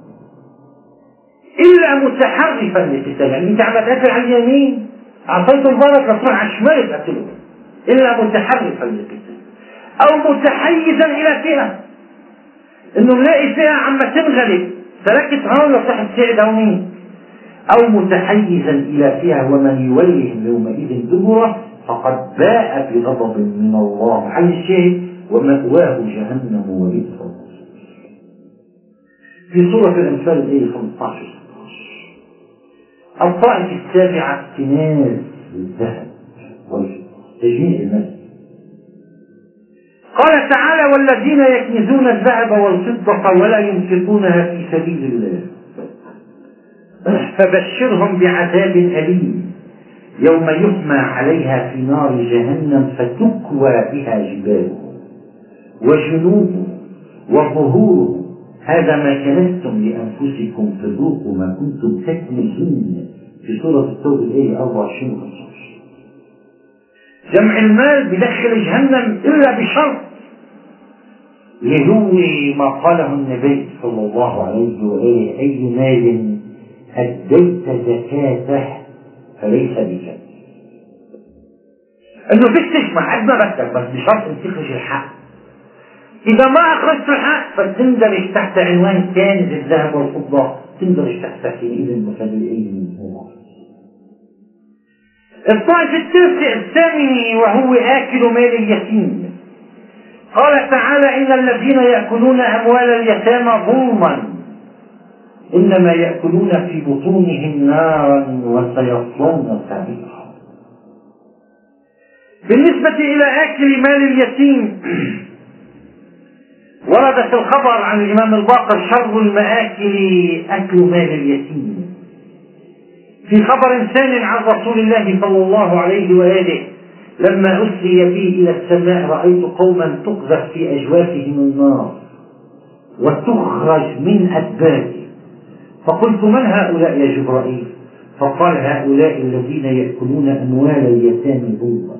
إلا متحرفا لقتال. يعني أنت عم تقتل على اليمين أعطيته ظهرك لتروح على الشمال تقتله، إلا متحرفا لقتال أو متحيزا إلى فئة، إنه ملاقي فئة عم تنغلب تركت هون لتحت تساعد هونين، أو متحيزا إلى فئة ومن يولهم يومئذ دبره فقد باء بغضب من الله على الشيء ومأواه جهنم وبئس المصير. في سورة الأنفال الآية 15. الطائفة السابعة: اكتناز الذهب وتجميع المال. قال تعالى: والذين يكنزون الذهب والفضة ولا ينفقونها في سبيل الله فبشرهم بعذاب أليم يوم يحمى عليها في نار جهنم فتكوى بها جبالهم وجنوبهم وظهورهم هذا ما كنزتم لأنفسكم فذوقوا ما كنتم تكنزون. في سورة التوبة الآية 24 و 25. جمع المال بدخل جهنم إلا بشرط، اللي هو ما قاله النبي صلى الله عليه وآله: أي مال أديت زكاته فليس بك. انه فيك تجمع قد ما بدك بس بشرط ان تخرج الحق. اذا ما اخرجت الحق فتندرج تحت عنوان كنز الذهب والفضة، تندرج تحت حينئذ مثل الايمان. الطائف الثاني وهو آكل مال اليتيم. قال تعالى: إن الذين يأكلون أموال اليتامى ظلما إنما يأكلون في بطونهم نارا وسيصلون سعيرا. بالنسبة إلى آكل مال اليتيم ورد في الخبر عن الإمام الباقر: شر المآكل أكل مال اليتيم. في خبر ثان عن رسول الله صلى الله عليه وآله: لما أسري بي إلى السماء رأيت قوما تقذف في أجوافهم النار وتخرج من أدباره، فقلت: من هؤلاء يا جبرائيل؟ فقال: هؤلاء الذين يأكلون أموال اليتامى ظلما.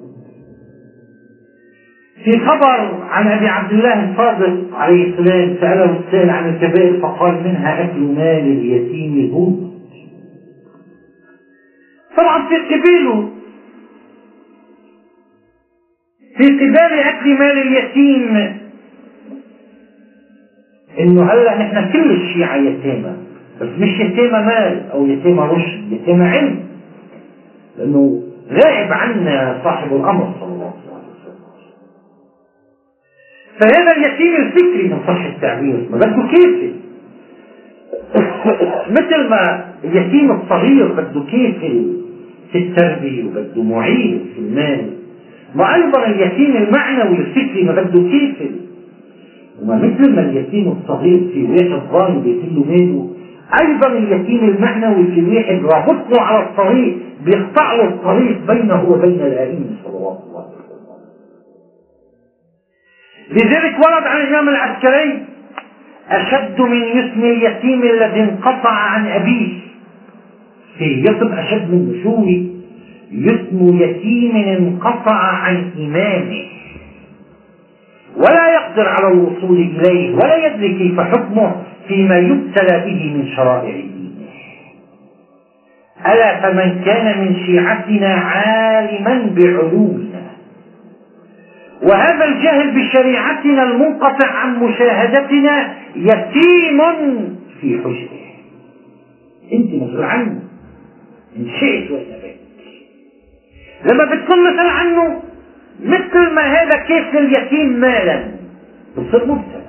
في خبر عن أبي عبد الله الصادق عليه السلام سأله السائل عن الكبائر فقال: منها أكل مال اليتيم ظلما. طبعا في قبال أكل مال اليتيم إنه هلا نحن كل الشيعة يتامى، بس مش يتامى مال أو يتامى رشد، يتامى علم، لأنه غائب عنا صاحب الأمر صلى الله عليه وسلم. فهذا اليتيم الفكري من صح التعبير ما بده كيفي مثل ما اليتيم الصغير بده كيفي في التربية وبده معين في المال، ما أيضا اليتيم المعنوي الفكري ما بده كيفي. وما مثل ما اليتيم الصغير في واحد ظالم بيتله ماله أيضا اليتيم المعنوي في واحد رابطه على الطريق، بيقطع له الطريق بينه وبين الأئمة صلوات الله عليه وسلم. لذلك ورد عن الإمام العسكري: أشد من يتم اليتيم الذي انقطع عن أبيه. في يتم أشد من شوي يتم يتيم انقطع عن إمامه ولا يقدر على الوصول إليه ولا يدري كيف حكمه فيما يبتلى به من شرائع دينه. ألا فمن كان من شيعتنا عالما بعلومنا وهذا الجاهل بشريعتنا المنقطع عن مشاهدتنا يتيم في حجره. انت مسؤول عنه ان شئت وان ابيت. لما بتكون مثل عنه مثل ما هذا كيف لليتيم مالا بتصير مبتلى.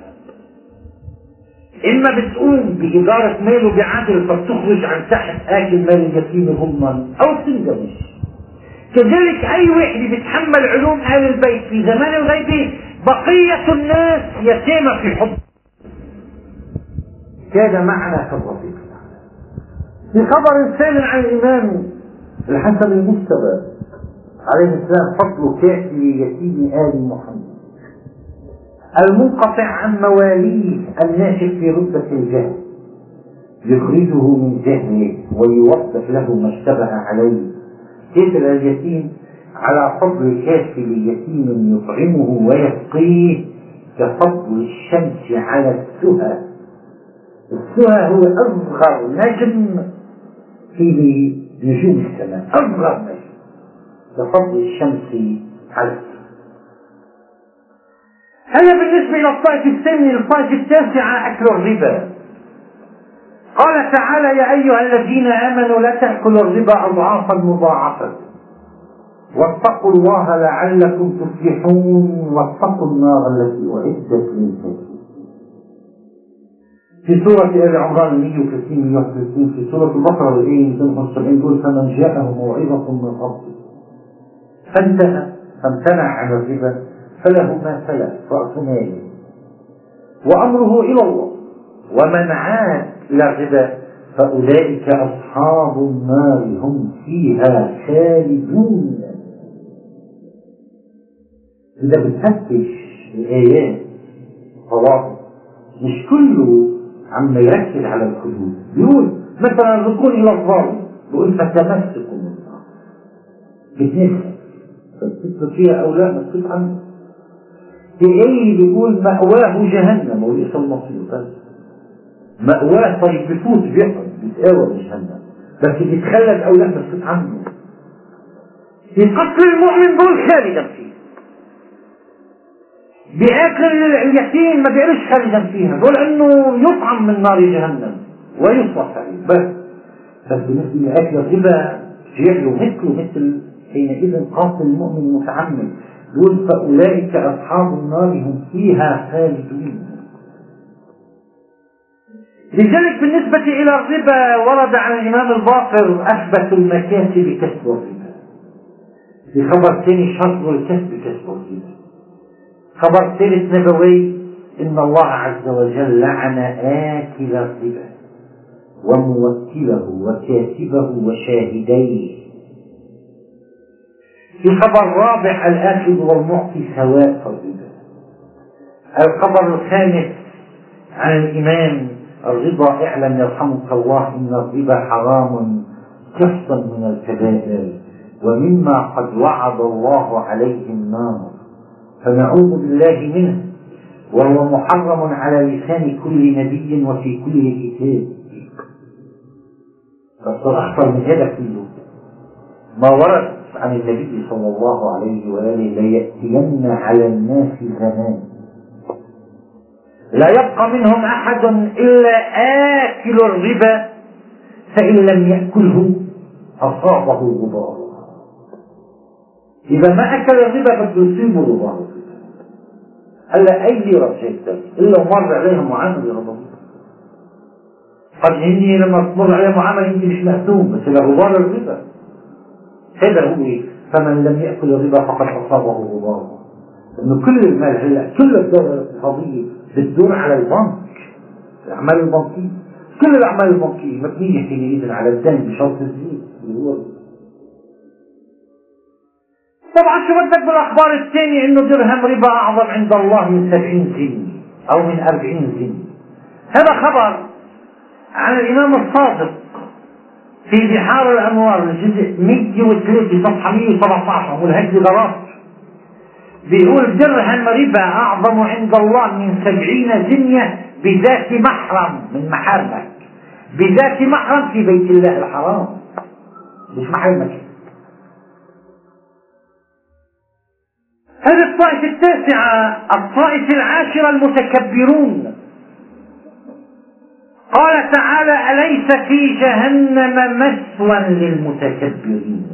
اما بتقوم بإدارة ماله بعدل فبتخرج عن تحت آكل مال اليتيم ضمنا او بتندمج. كذلك اي واحد بيتحمل علوم اهل البيت في زمان الغيبة بقية الناس يتامى في حب. كان معنا كالرفيق. في خبر ثاني عن الامام الحسن المجتبى عليه السلام: فضل كافل يتيم آل محمد المنقطع عن مواليه الناشئ في رتبة الجهل يخرجه من جهله ويوضح له ما اشتبه عليه. كافل اليتيم على فضل كافل يتيم يطعمه ويسقيه كفضل الشمس على السهى. السهى هو أصغر نجم في نجوم السماء، أصغر نجم كفضل الشمس على السهى. هذا بالنسبة إلى الطائفة الثانية. الطائفة التاسعة أكل الربا. قال تعالى: يا أيها الذين آمنوا لا تأكلوا الربا أضعافا مضاعفة واتقوا الله لعلكم تفلحون واتقوا النار التي أعدت للكافرين. في سورة آل عمران 130 في سورة البقرة 275 يقول: فمن جاءه موعظة من ربه فامتنع عن الربا فله ما سلف رأس ماله وأمره إلى الله ومن عاد إلى الربا فأولئك أصحاب النار هم فيها خالدون. إذا بتفتش الآيات طبعا مش كله عم يركز على الحدود. بيقول مثلا الركون إلى الظالم بيقول فتمسكوا من النار بتنسى فتترك فيها أولاء مسكت عنه. في أي بيقول مأواه جهنم وليس المصير. بس مأواه طيب بفوت بيقعد بيتقاوى بجهنم بس بيتخلد أولاء مسكت عنه. في قتل المؤمن دول خالدا فيه. بآكل اليتيم ما بيقرش خالدا فيها دول انه يطعم من نار جهنم ويصرف عليه. بس بالنسبة لأكل الربا جعله مثل حينئذ قاتل المؤمن متعمد. دول فأولئك أصحاب النار هم فيها خالدون. لذلك بالنسبة إلى الربا ورد عن الإمام الباقر: أثبت المكاسب كسب الربا. في خبر ثاني: شر الكسب كسب الربا. خبر ثالث نبوي: إن الله عز وجل لعن آكل الربا وموكله وكاتبه وشاهديه. في خبر رابع: الآخذ والمعطي سواء في الربا. الخبر الخامس عن الإمام الرضا: اعلم يرحمك الله إن الربا حرام كفا من الكبائر ومما قد وعد الله عليه النار فنعوذ بالله منه وهو محرم على لسان كل نبي وفي كل كتاب. فالصراحة أكثر من هذا كله ما ورد عن النبي صلى الله عليه وآله: ليأتين على الناس زمان لا يبقى منهم أحد إلا آكل الربا فإن لم يأكله أصابه غبار. إذا ما أكل الربا بده يصيبه غبار. ألا أي رجل إلا مر عليها معاملة ربما قد إني لما تمر عليها معاملة أنت مش مهتوم بس إلى غبار الربا. هذا هو فمن لم يأكل الربا فقد أصابه غبار. إنه كل المال هلا كل الدولة الاقتصادية بتدور على البنك الأعمال البنكية. كل الأعمال المبكية مبنية حينئذ على الدين بشرط الزيت. طبعا شو بدك بالأخبار الثانية إنه درهم ربا أعظم عند الله من 70 زنية أو من 40 زنية. هذا خبر عن الإمام الصادق في بحار الأنوار الجزء 103 صفحة 117 والهجر دراسة، بيقول درهم ربا أعظم عند الله من 70 زنية بذات محرم من محارمك، بذات محرم في بيت الله الحرام، مش محرمك. هذه الطائفة التاسعة. الطائفة العاشرة المتكبرون. قال تعالى: أليس في جهنم مثوى للمتكبرين.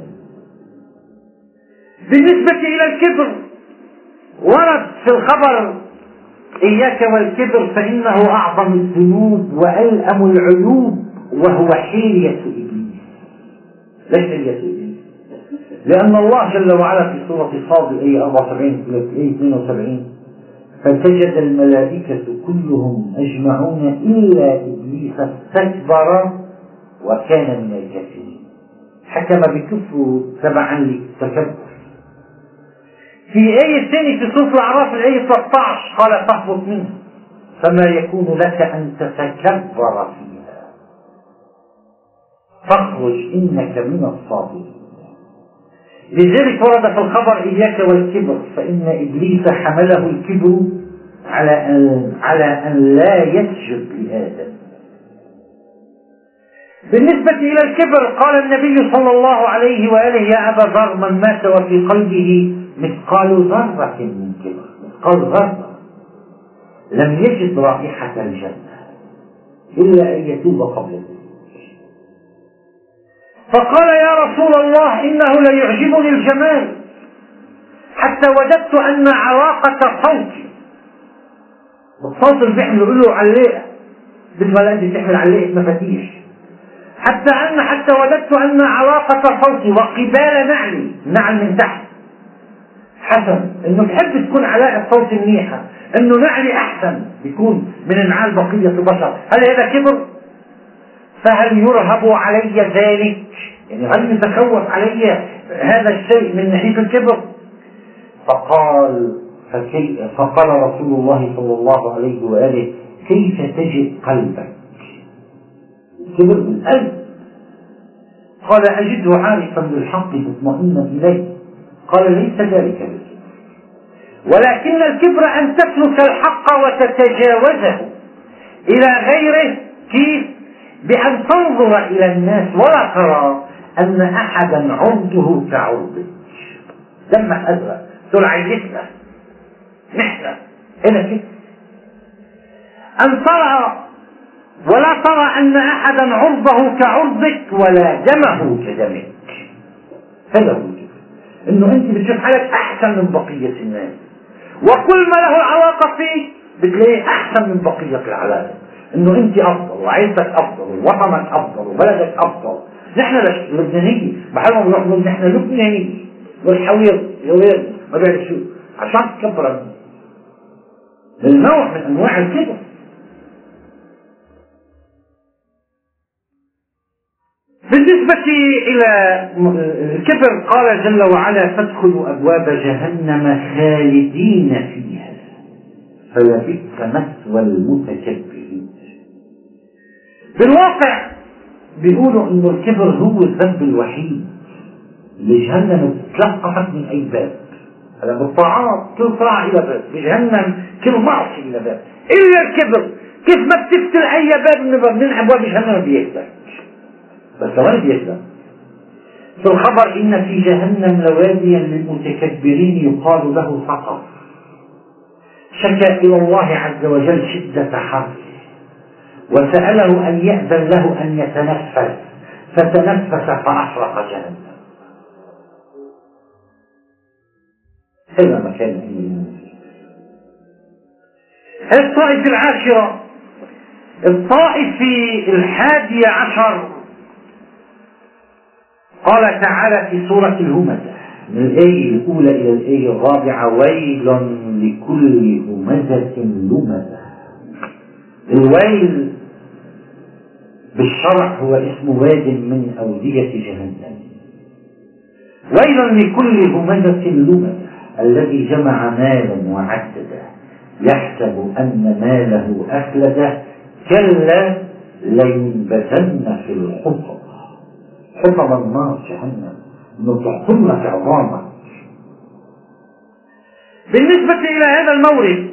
بالنسبة إلى الكبر ورد في الخبر: إياك والكبر فإنه أعظم الذنوب وألأم العيوب وهو حيلية إبليس. ليش حيلية إبليس؟ لأن الله جل وعلا في سورة صاد آية 74 فسجد الملائكة كلهم أجمعون إلا إبليس استكبر وكان من الكافرين. حكم بكفره تبعا للتكبر. في آية ثانية في سورة الأعراف الآية 13 قال: فاهبط منه فما يكون لك أن تتكبر فيها فاخرج إنك من الصاغرين. لذلك ورد في الخبر: إياك والكبر فإن إبليس حمله الكبر على أن لا يسجد لآدم. بالنسبة إلى الكبر قال النبي صلى الله عليه وآله: يا أبا ذر من مات وفي قلبه مثقال ذرة من كبر، مثقال ذرة، لم يجد رائحة الجنة إلا أن يتوب قبل ذلك. فقال: يا رسول الله إنه لا يعجبني الجمال حتى وجدت أن علاقة صوتي، الصوت اللي بيحمل له علاقة مثل ما أنت تحمل علاقة مفاتيح، حتى وجدت أن علاقة صوتي وقبال نعلي، نعل من تحت حسن، إنه بحب تكون علاقة صوتي منيحة، إنه نعلي أحسن بيكون من نعال بقية البشر. هل هذا كبر؟ فهل يرهب علي ذلك؟ يعني هل يتخوف علي هذا الشيء من ناحية الكبر؟ فقال رسول الله صلى الله عليه وآله: كيف تجد قلبك؟ كبر بالقلب. قال: أجده عارفا بالحق مطمئنا إليه. قال: ليس ذلك بالكبر، ولكن الكبر أن تترك الحق وتتجاوزه إلى غيره. كيف؟ بأن تنظر إلى الناس ولا ترى أن أحدا عرضه كعرضك. دمك أزرق، دول عيلتنا نحن هنا كده. أن ترى ولا ترى أن أحدا عرضه كعرضك ولا دمه كدمك. هذا هو الكبر، إنه أنت بتشوف حالك أحسن من بقية الناس، وكل ما له علاقة فيك بتلاقيه أحسن من بقية العالم، إنه أنت أفضل وعيلتك أفضل ووطنك أفضل وبلدك أفضل. نحن لبنانيين بحالهم نقول نحن لبنانيين والحوير يوير ما بعرف شو عشان تكبر. النوع من أنواع الكبر. بالنسبة إلى الكبر قال جل وعلا: فادخلوا أبواب جهنم خالدين فيها فلبئس مثوى المتكبرين. بالواقع بيقولوا إنه الكبر هو الذنب الوحيد اللي جهنم تتلقفت من أي باب. هذا بالطاعات كل طاعة إلى باب، بجهنم كل معصية إلى باب، إلا الكبر كيف ما بتفتل أي باب من أبواب جهنم بيفتح، بس وين بيفتح؟ في الخبر: إن في جهنم لواديا للمتكبرين يقال له سقر، شكا إلى الله عز وجل شدة حره وسأله أن يأذن له أن يتنفس فتنفس فأحرق جهنم. هذا مكان الطائفة العاشرة. الطائفة 11 قال تعالى في سورة الهمزة من الآية الأولى إلى الآية الرابعة: ويل لكل همزة لمزة. الويل بالشرع هو اسم واد من أودية جهنم. ويل لكل همزة لمزة الذي جمع مالا وعدده يحسب أن ماله أخلده كلا لينبذن في الحطمة. حطمة النار جهنم، انه تحطمنا في عظامك. بالنسبة إلى هذا المورد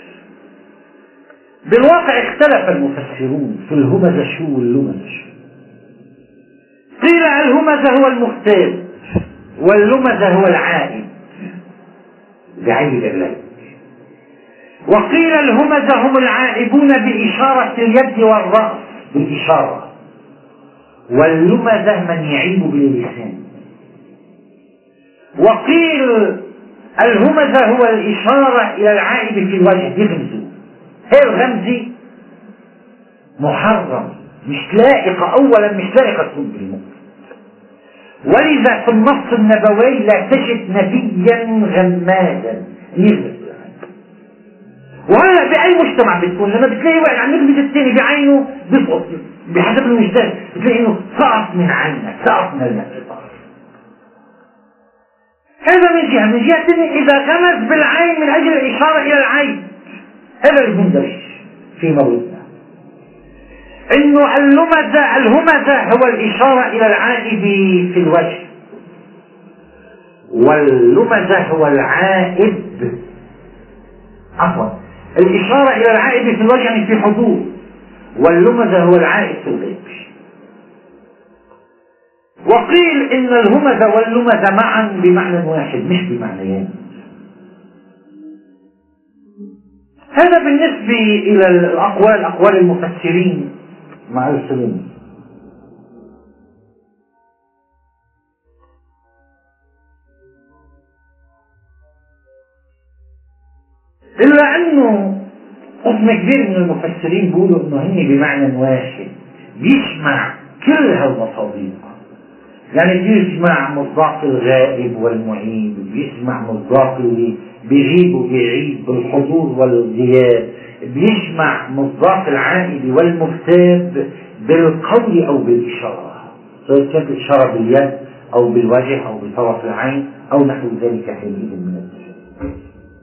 بالواقع اختلف المفسرون في الهمزة شو واللمزة شو. قيل الهمزة هو المغتاب واللمزة هو العائد بعيد الليل، وقيل الهمزة هم العائبون بإشارة اليد والرأس بالإشارة، واللمزة من يعيب باللسان. وقيل الهمزة هو الإشارة إلى العائب في الوجه يغمزه. هي الغمزة محرم، مش لائقة، أولا مش لائقة تكون بالمؤمن، ولذا في النص النبوي لا تجد نبيا غمازا يغمز. وهلا بأي مجتمع بتكون لما بتلاقي واحد عم يغمز الثاني بعينه بيسقط بحسب الوجدان، بتلاقي انه سقط من عينك، سقط من الاعتبار. هذا من جهة. من جهة ثانية إذا غمز بالعين من أجل الإشارة إلى العين، هذا المندرج في موردنا، إنه الهمزة هو الإشارة إلى العائب في الوجه، واللمزة هو العائب، عفوا الإشارة إلى العائب في الوجه يعني في حضور، واللمزة هو العائب في الغيب. وقيل إن الهمزة واللمزة معا بمعنى واحد مش بمعنيين. هذا بالنسبة إلى الأقوال، أقوال المفسرين مع السلام. إلا أنه قسم كبير من المفسرين بيقولوا إنه هن بمعنى واحد بيجمع كل هالمصادق، يعني بيجمع مصداق الغائب والمعيد، بيجمع مصداق اللي بيغيب وبيعيد بالحضور والغياب، بيجمع مصداق العائد والمغتاب بالقول أو بالإشارة، سواء كانت الإشارة باليد أو بالوجه أو بطرف العين أو نحو ذلك حينئذ من التشابه.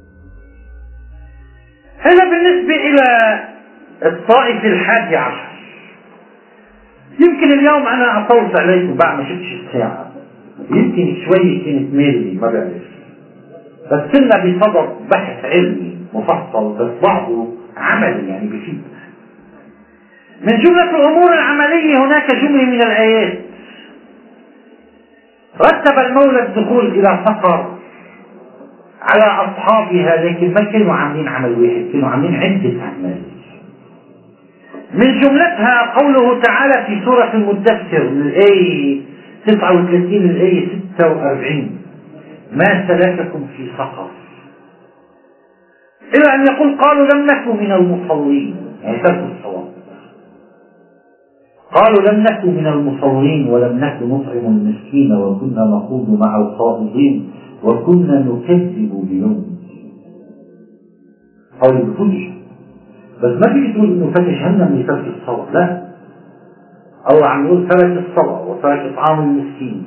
هذا بالنسبة إلى الطائفة 11. يمكن اليوم أنا أطلت عليكم بعد ما شفتش الساعة، يمكن شوية كانت مالي ما بعرف، بس كنا بصدد بحث علمي مفصل بس بعضه عملي يعني بفيد. من جملة الأمور العملية هناك جملة من الآيات رتب المولى الدخول إلى سقر على أصحابها، لكن ما كانوا عاملين عمل واحد، كانوا عاملين عدة أعمال. من جملتها قوله تعالى في سورة المدثر من الآية 39 للآية 46: ما سلككم في سقر، إلى أن يقول قالوا لم نكن من المصلين، يعني تركوا الصلاة. قالوا لم نكن من المصلين ولم نكن نطعم المسكين وكنا نخوض مع الخائضين وكنا نكذب بيوم الدين. قالوا بكل، بس ما فيك تقول انه فتح جهنم لترك الصلاة، لا. الله عم يقول ترك الصلاة وترك إطعام المسكين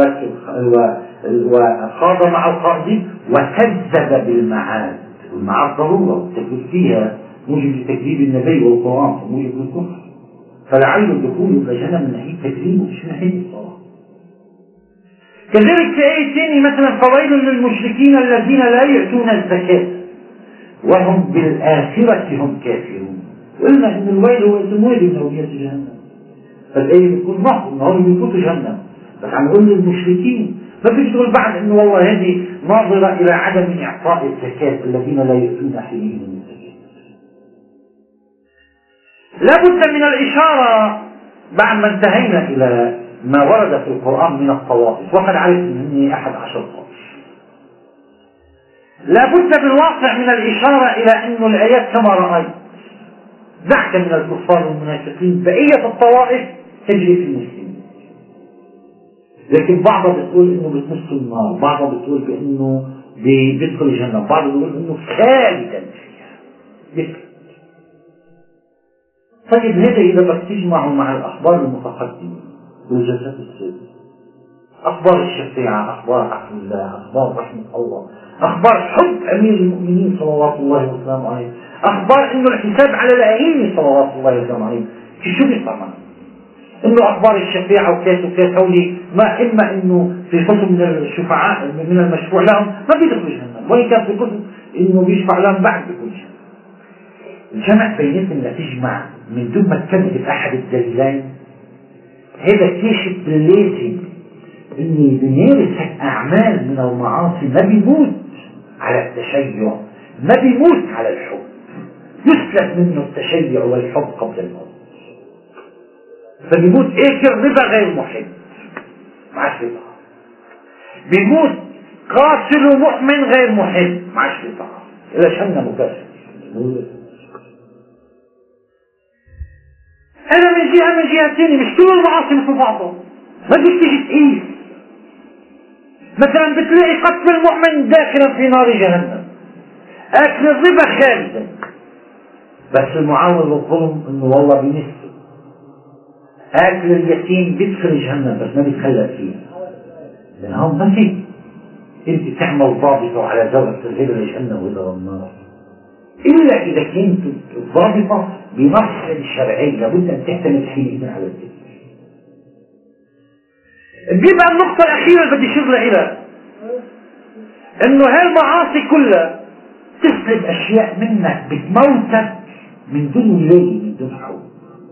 وخاض مع الخائضين وكذب بالمعاد. والمعاد ضرورة التكذيب فيها موجب لتكذيب النبي والقرآن موجب للكفر، فلعل الدخول إلى جهنم من ناحية تكذيب ومش من ناحية الصلاة. كذلك في آية ثانية مثلا: فويل للمشركين الذين لا يؤتون الزكاة وهم بالآخرة هم كافرون. قلنا إن الويل هو اسم ويل من أولياء جهنم، فالآية بتكون نحو إن هم بيفوتوا جهنم، بس عم نقول للمشركين. ما فيش تقول بعد إنه والله هذه ناظرة إلى عدم إعطاء الزكاة الذين لا يؤتون حينئذ الزكاة. لا بد من الإشارة بعد ما انتهينا إلى ما ورد في القرآن من الطوائف، وقد عرفت مني 11 طائف. لا بد بالواقع من الإشارة إلى أن الآيات كما رأيت دعك من الكفار والمنافقين، بقية الطوائف تجري في المسلمين، لكن بعضها بتقول إنه بتمس النار، بعضها بتقول بإنه بيدخل جهنم، بعضها بيقول إنه خالدا فيها. طيب هذا إذا بدك تجمعه مع الأخبار المتقدمة والجلسات السابقة، أخبار الشفاعة، أخبار عفو الله، أخبار رحمة الله، أخبار حب أمير المؤمنين صلوات الله وسلامه عليه، أخبار إنه الحساب على الأئمة صلوات الله وسلامه عليه، شو بيطلع معنا؟ إنه أخبار الشفاعة وكاس وكاس هولي ما إما إنه في قسم من الشفعاء من المشفوع لهم ما بيدخلوا جهنم، وإن كان في قسم إنه بيشفع لهم بعد بيكون جهنم. الجمع بيناتهم لا تجمع من دون ما تكذب أحد الدليلين. هذا كاشف باللازم إن اللي بيمارس أعمال من المعاصي ما بيموت على التشيع، ما بيموت على الحب، يسلب منه التشيع والحب قبل الموت، فبيموت آكل ربا غير محب مع الشيطان، بيموت قاتل مؤمن غير محب مع الشيطان، إلا شأنه مكافر. أنا من جهة ثانية مش كل المعاصي مثل بعضها، ما بدك تيجي تقيس. مثلا بتلاقي قتل المؤمن داخلا في نار جهنم، أكل الربا خالدا، بس المعاول والظلم إنه والله بنفسه، أكل اليتيم بيدخل جهنم بس ما بيتخلى فيها، لأن هون ما في أنت تعمل ضابطة على زوجة تذهب لجهنم وإلى النار، إلا إذا كنت الضابطة بنص شرعي لابد أن تحتمل حينئذ على الذكر. بيبقى النقطة الأخيرة اللي بدي أشير لها إنه هالمعاصي كلها تسلب أشياء منك، بتموتك من دون ولاية من دون حب.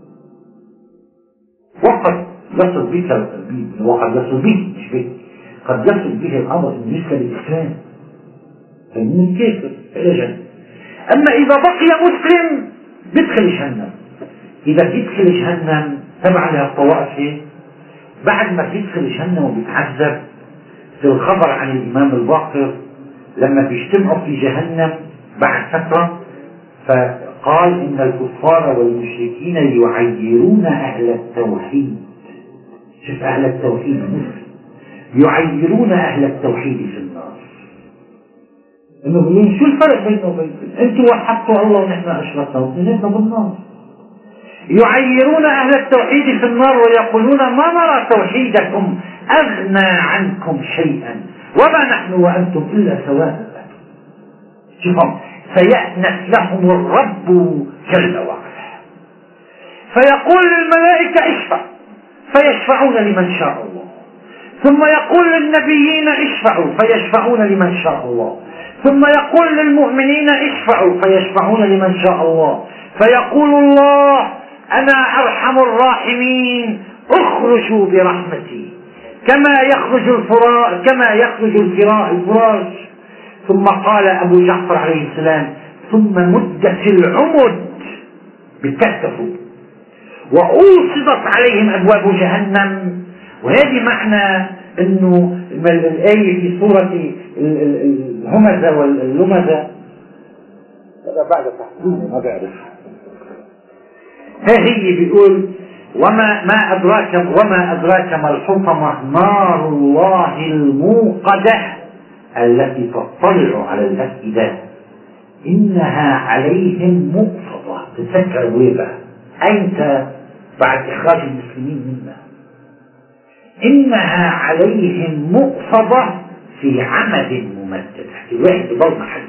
وقد يصل بك مش بك، قد يصل به الأمر إنه يسلب الإسلام فيموت كافر إلى جنة. أما إذا بقي مسلم بيدخل جهنم، إذا بيدخل جهنم تبع لها الطوائف، بعد ما بيدخل جهنم وبيتعذب في الخبر عن الإمام الباقر لما بيجتمعوا في جهنم بعد فترة، فقال إن الكفار والمشركين يعيرون أهل التوحيد. شوف أهل التوحيد المسلم يعيرون أهل التوحيد في النار. إنه بيقولون شو الفرق بيننا وبينكم؟ أنتم وحدتوا الله ونحن أشركنا ونحن بالنار. يعيرون أهل التوحيد في النار ويقولون ما نرى توحيدكم أغنى عنكم شيئا وما نحن وأنتم إلا سواء. شوفوا سيأنس لهم الرب جل وعلا، فيقول للملائكة اشفع فيشفعون لمن شاء الله، ثم يقول للنبيين اشفعوا فيشفعون لمن شاء الله، ثم يقول للمؤمنين اشفعوا فيشفعون لمن شاء الله، فيقول الله أنا أرحم الراحمين اخرجوا برحمتي كما يخرج الفراش. ثم قال أبو جعفر عليه السلام ثم مدت العمد بكتفوا وأوصدت عليهم أبواب جهنم. وهذه معنى أنه الآية في سورة الهمزة واللمزة هذا بعد تحديد ما بعرف، هي بيقول وما أدراك ما الحطمة نار الله الموقدة التي تطلع على الأفئدة إنها عليهم مؤصدة. تتذكر ويبة أنت بعد إخراج المسلمين منها، إنها عليهم مؤصدة في عمد ممدد. الواحد بضل محل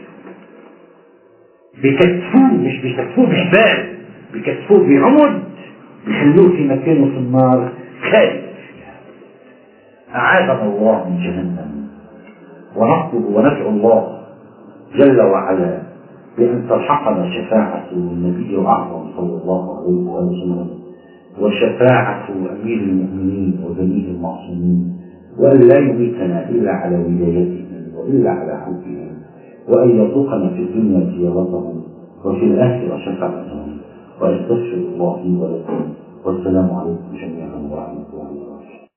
بكتفوه، مش بكتفوه بحبال، بكتفوه بعمد بخلوه في مكانه في النار خالد. أعاذنا الله من جهنم، ونطلب وندعو الله جل وعلا بأن تلحقنا شفاعة النبي الأعظم صلى الله عليه وسلم وشفاعة أمير المؤمنين وبنيه المعصومين، وأن لا يميتنا إلا على ولايتهم وإلا على حبهم، وأن يرزقنا في الدنيا زيارتهم وفي الآخرة شفاعتهم. وأستغفر الله لي ولكم، والسلام عليكم جميعا ورحمة الله.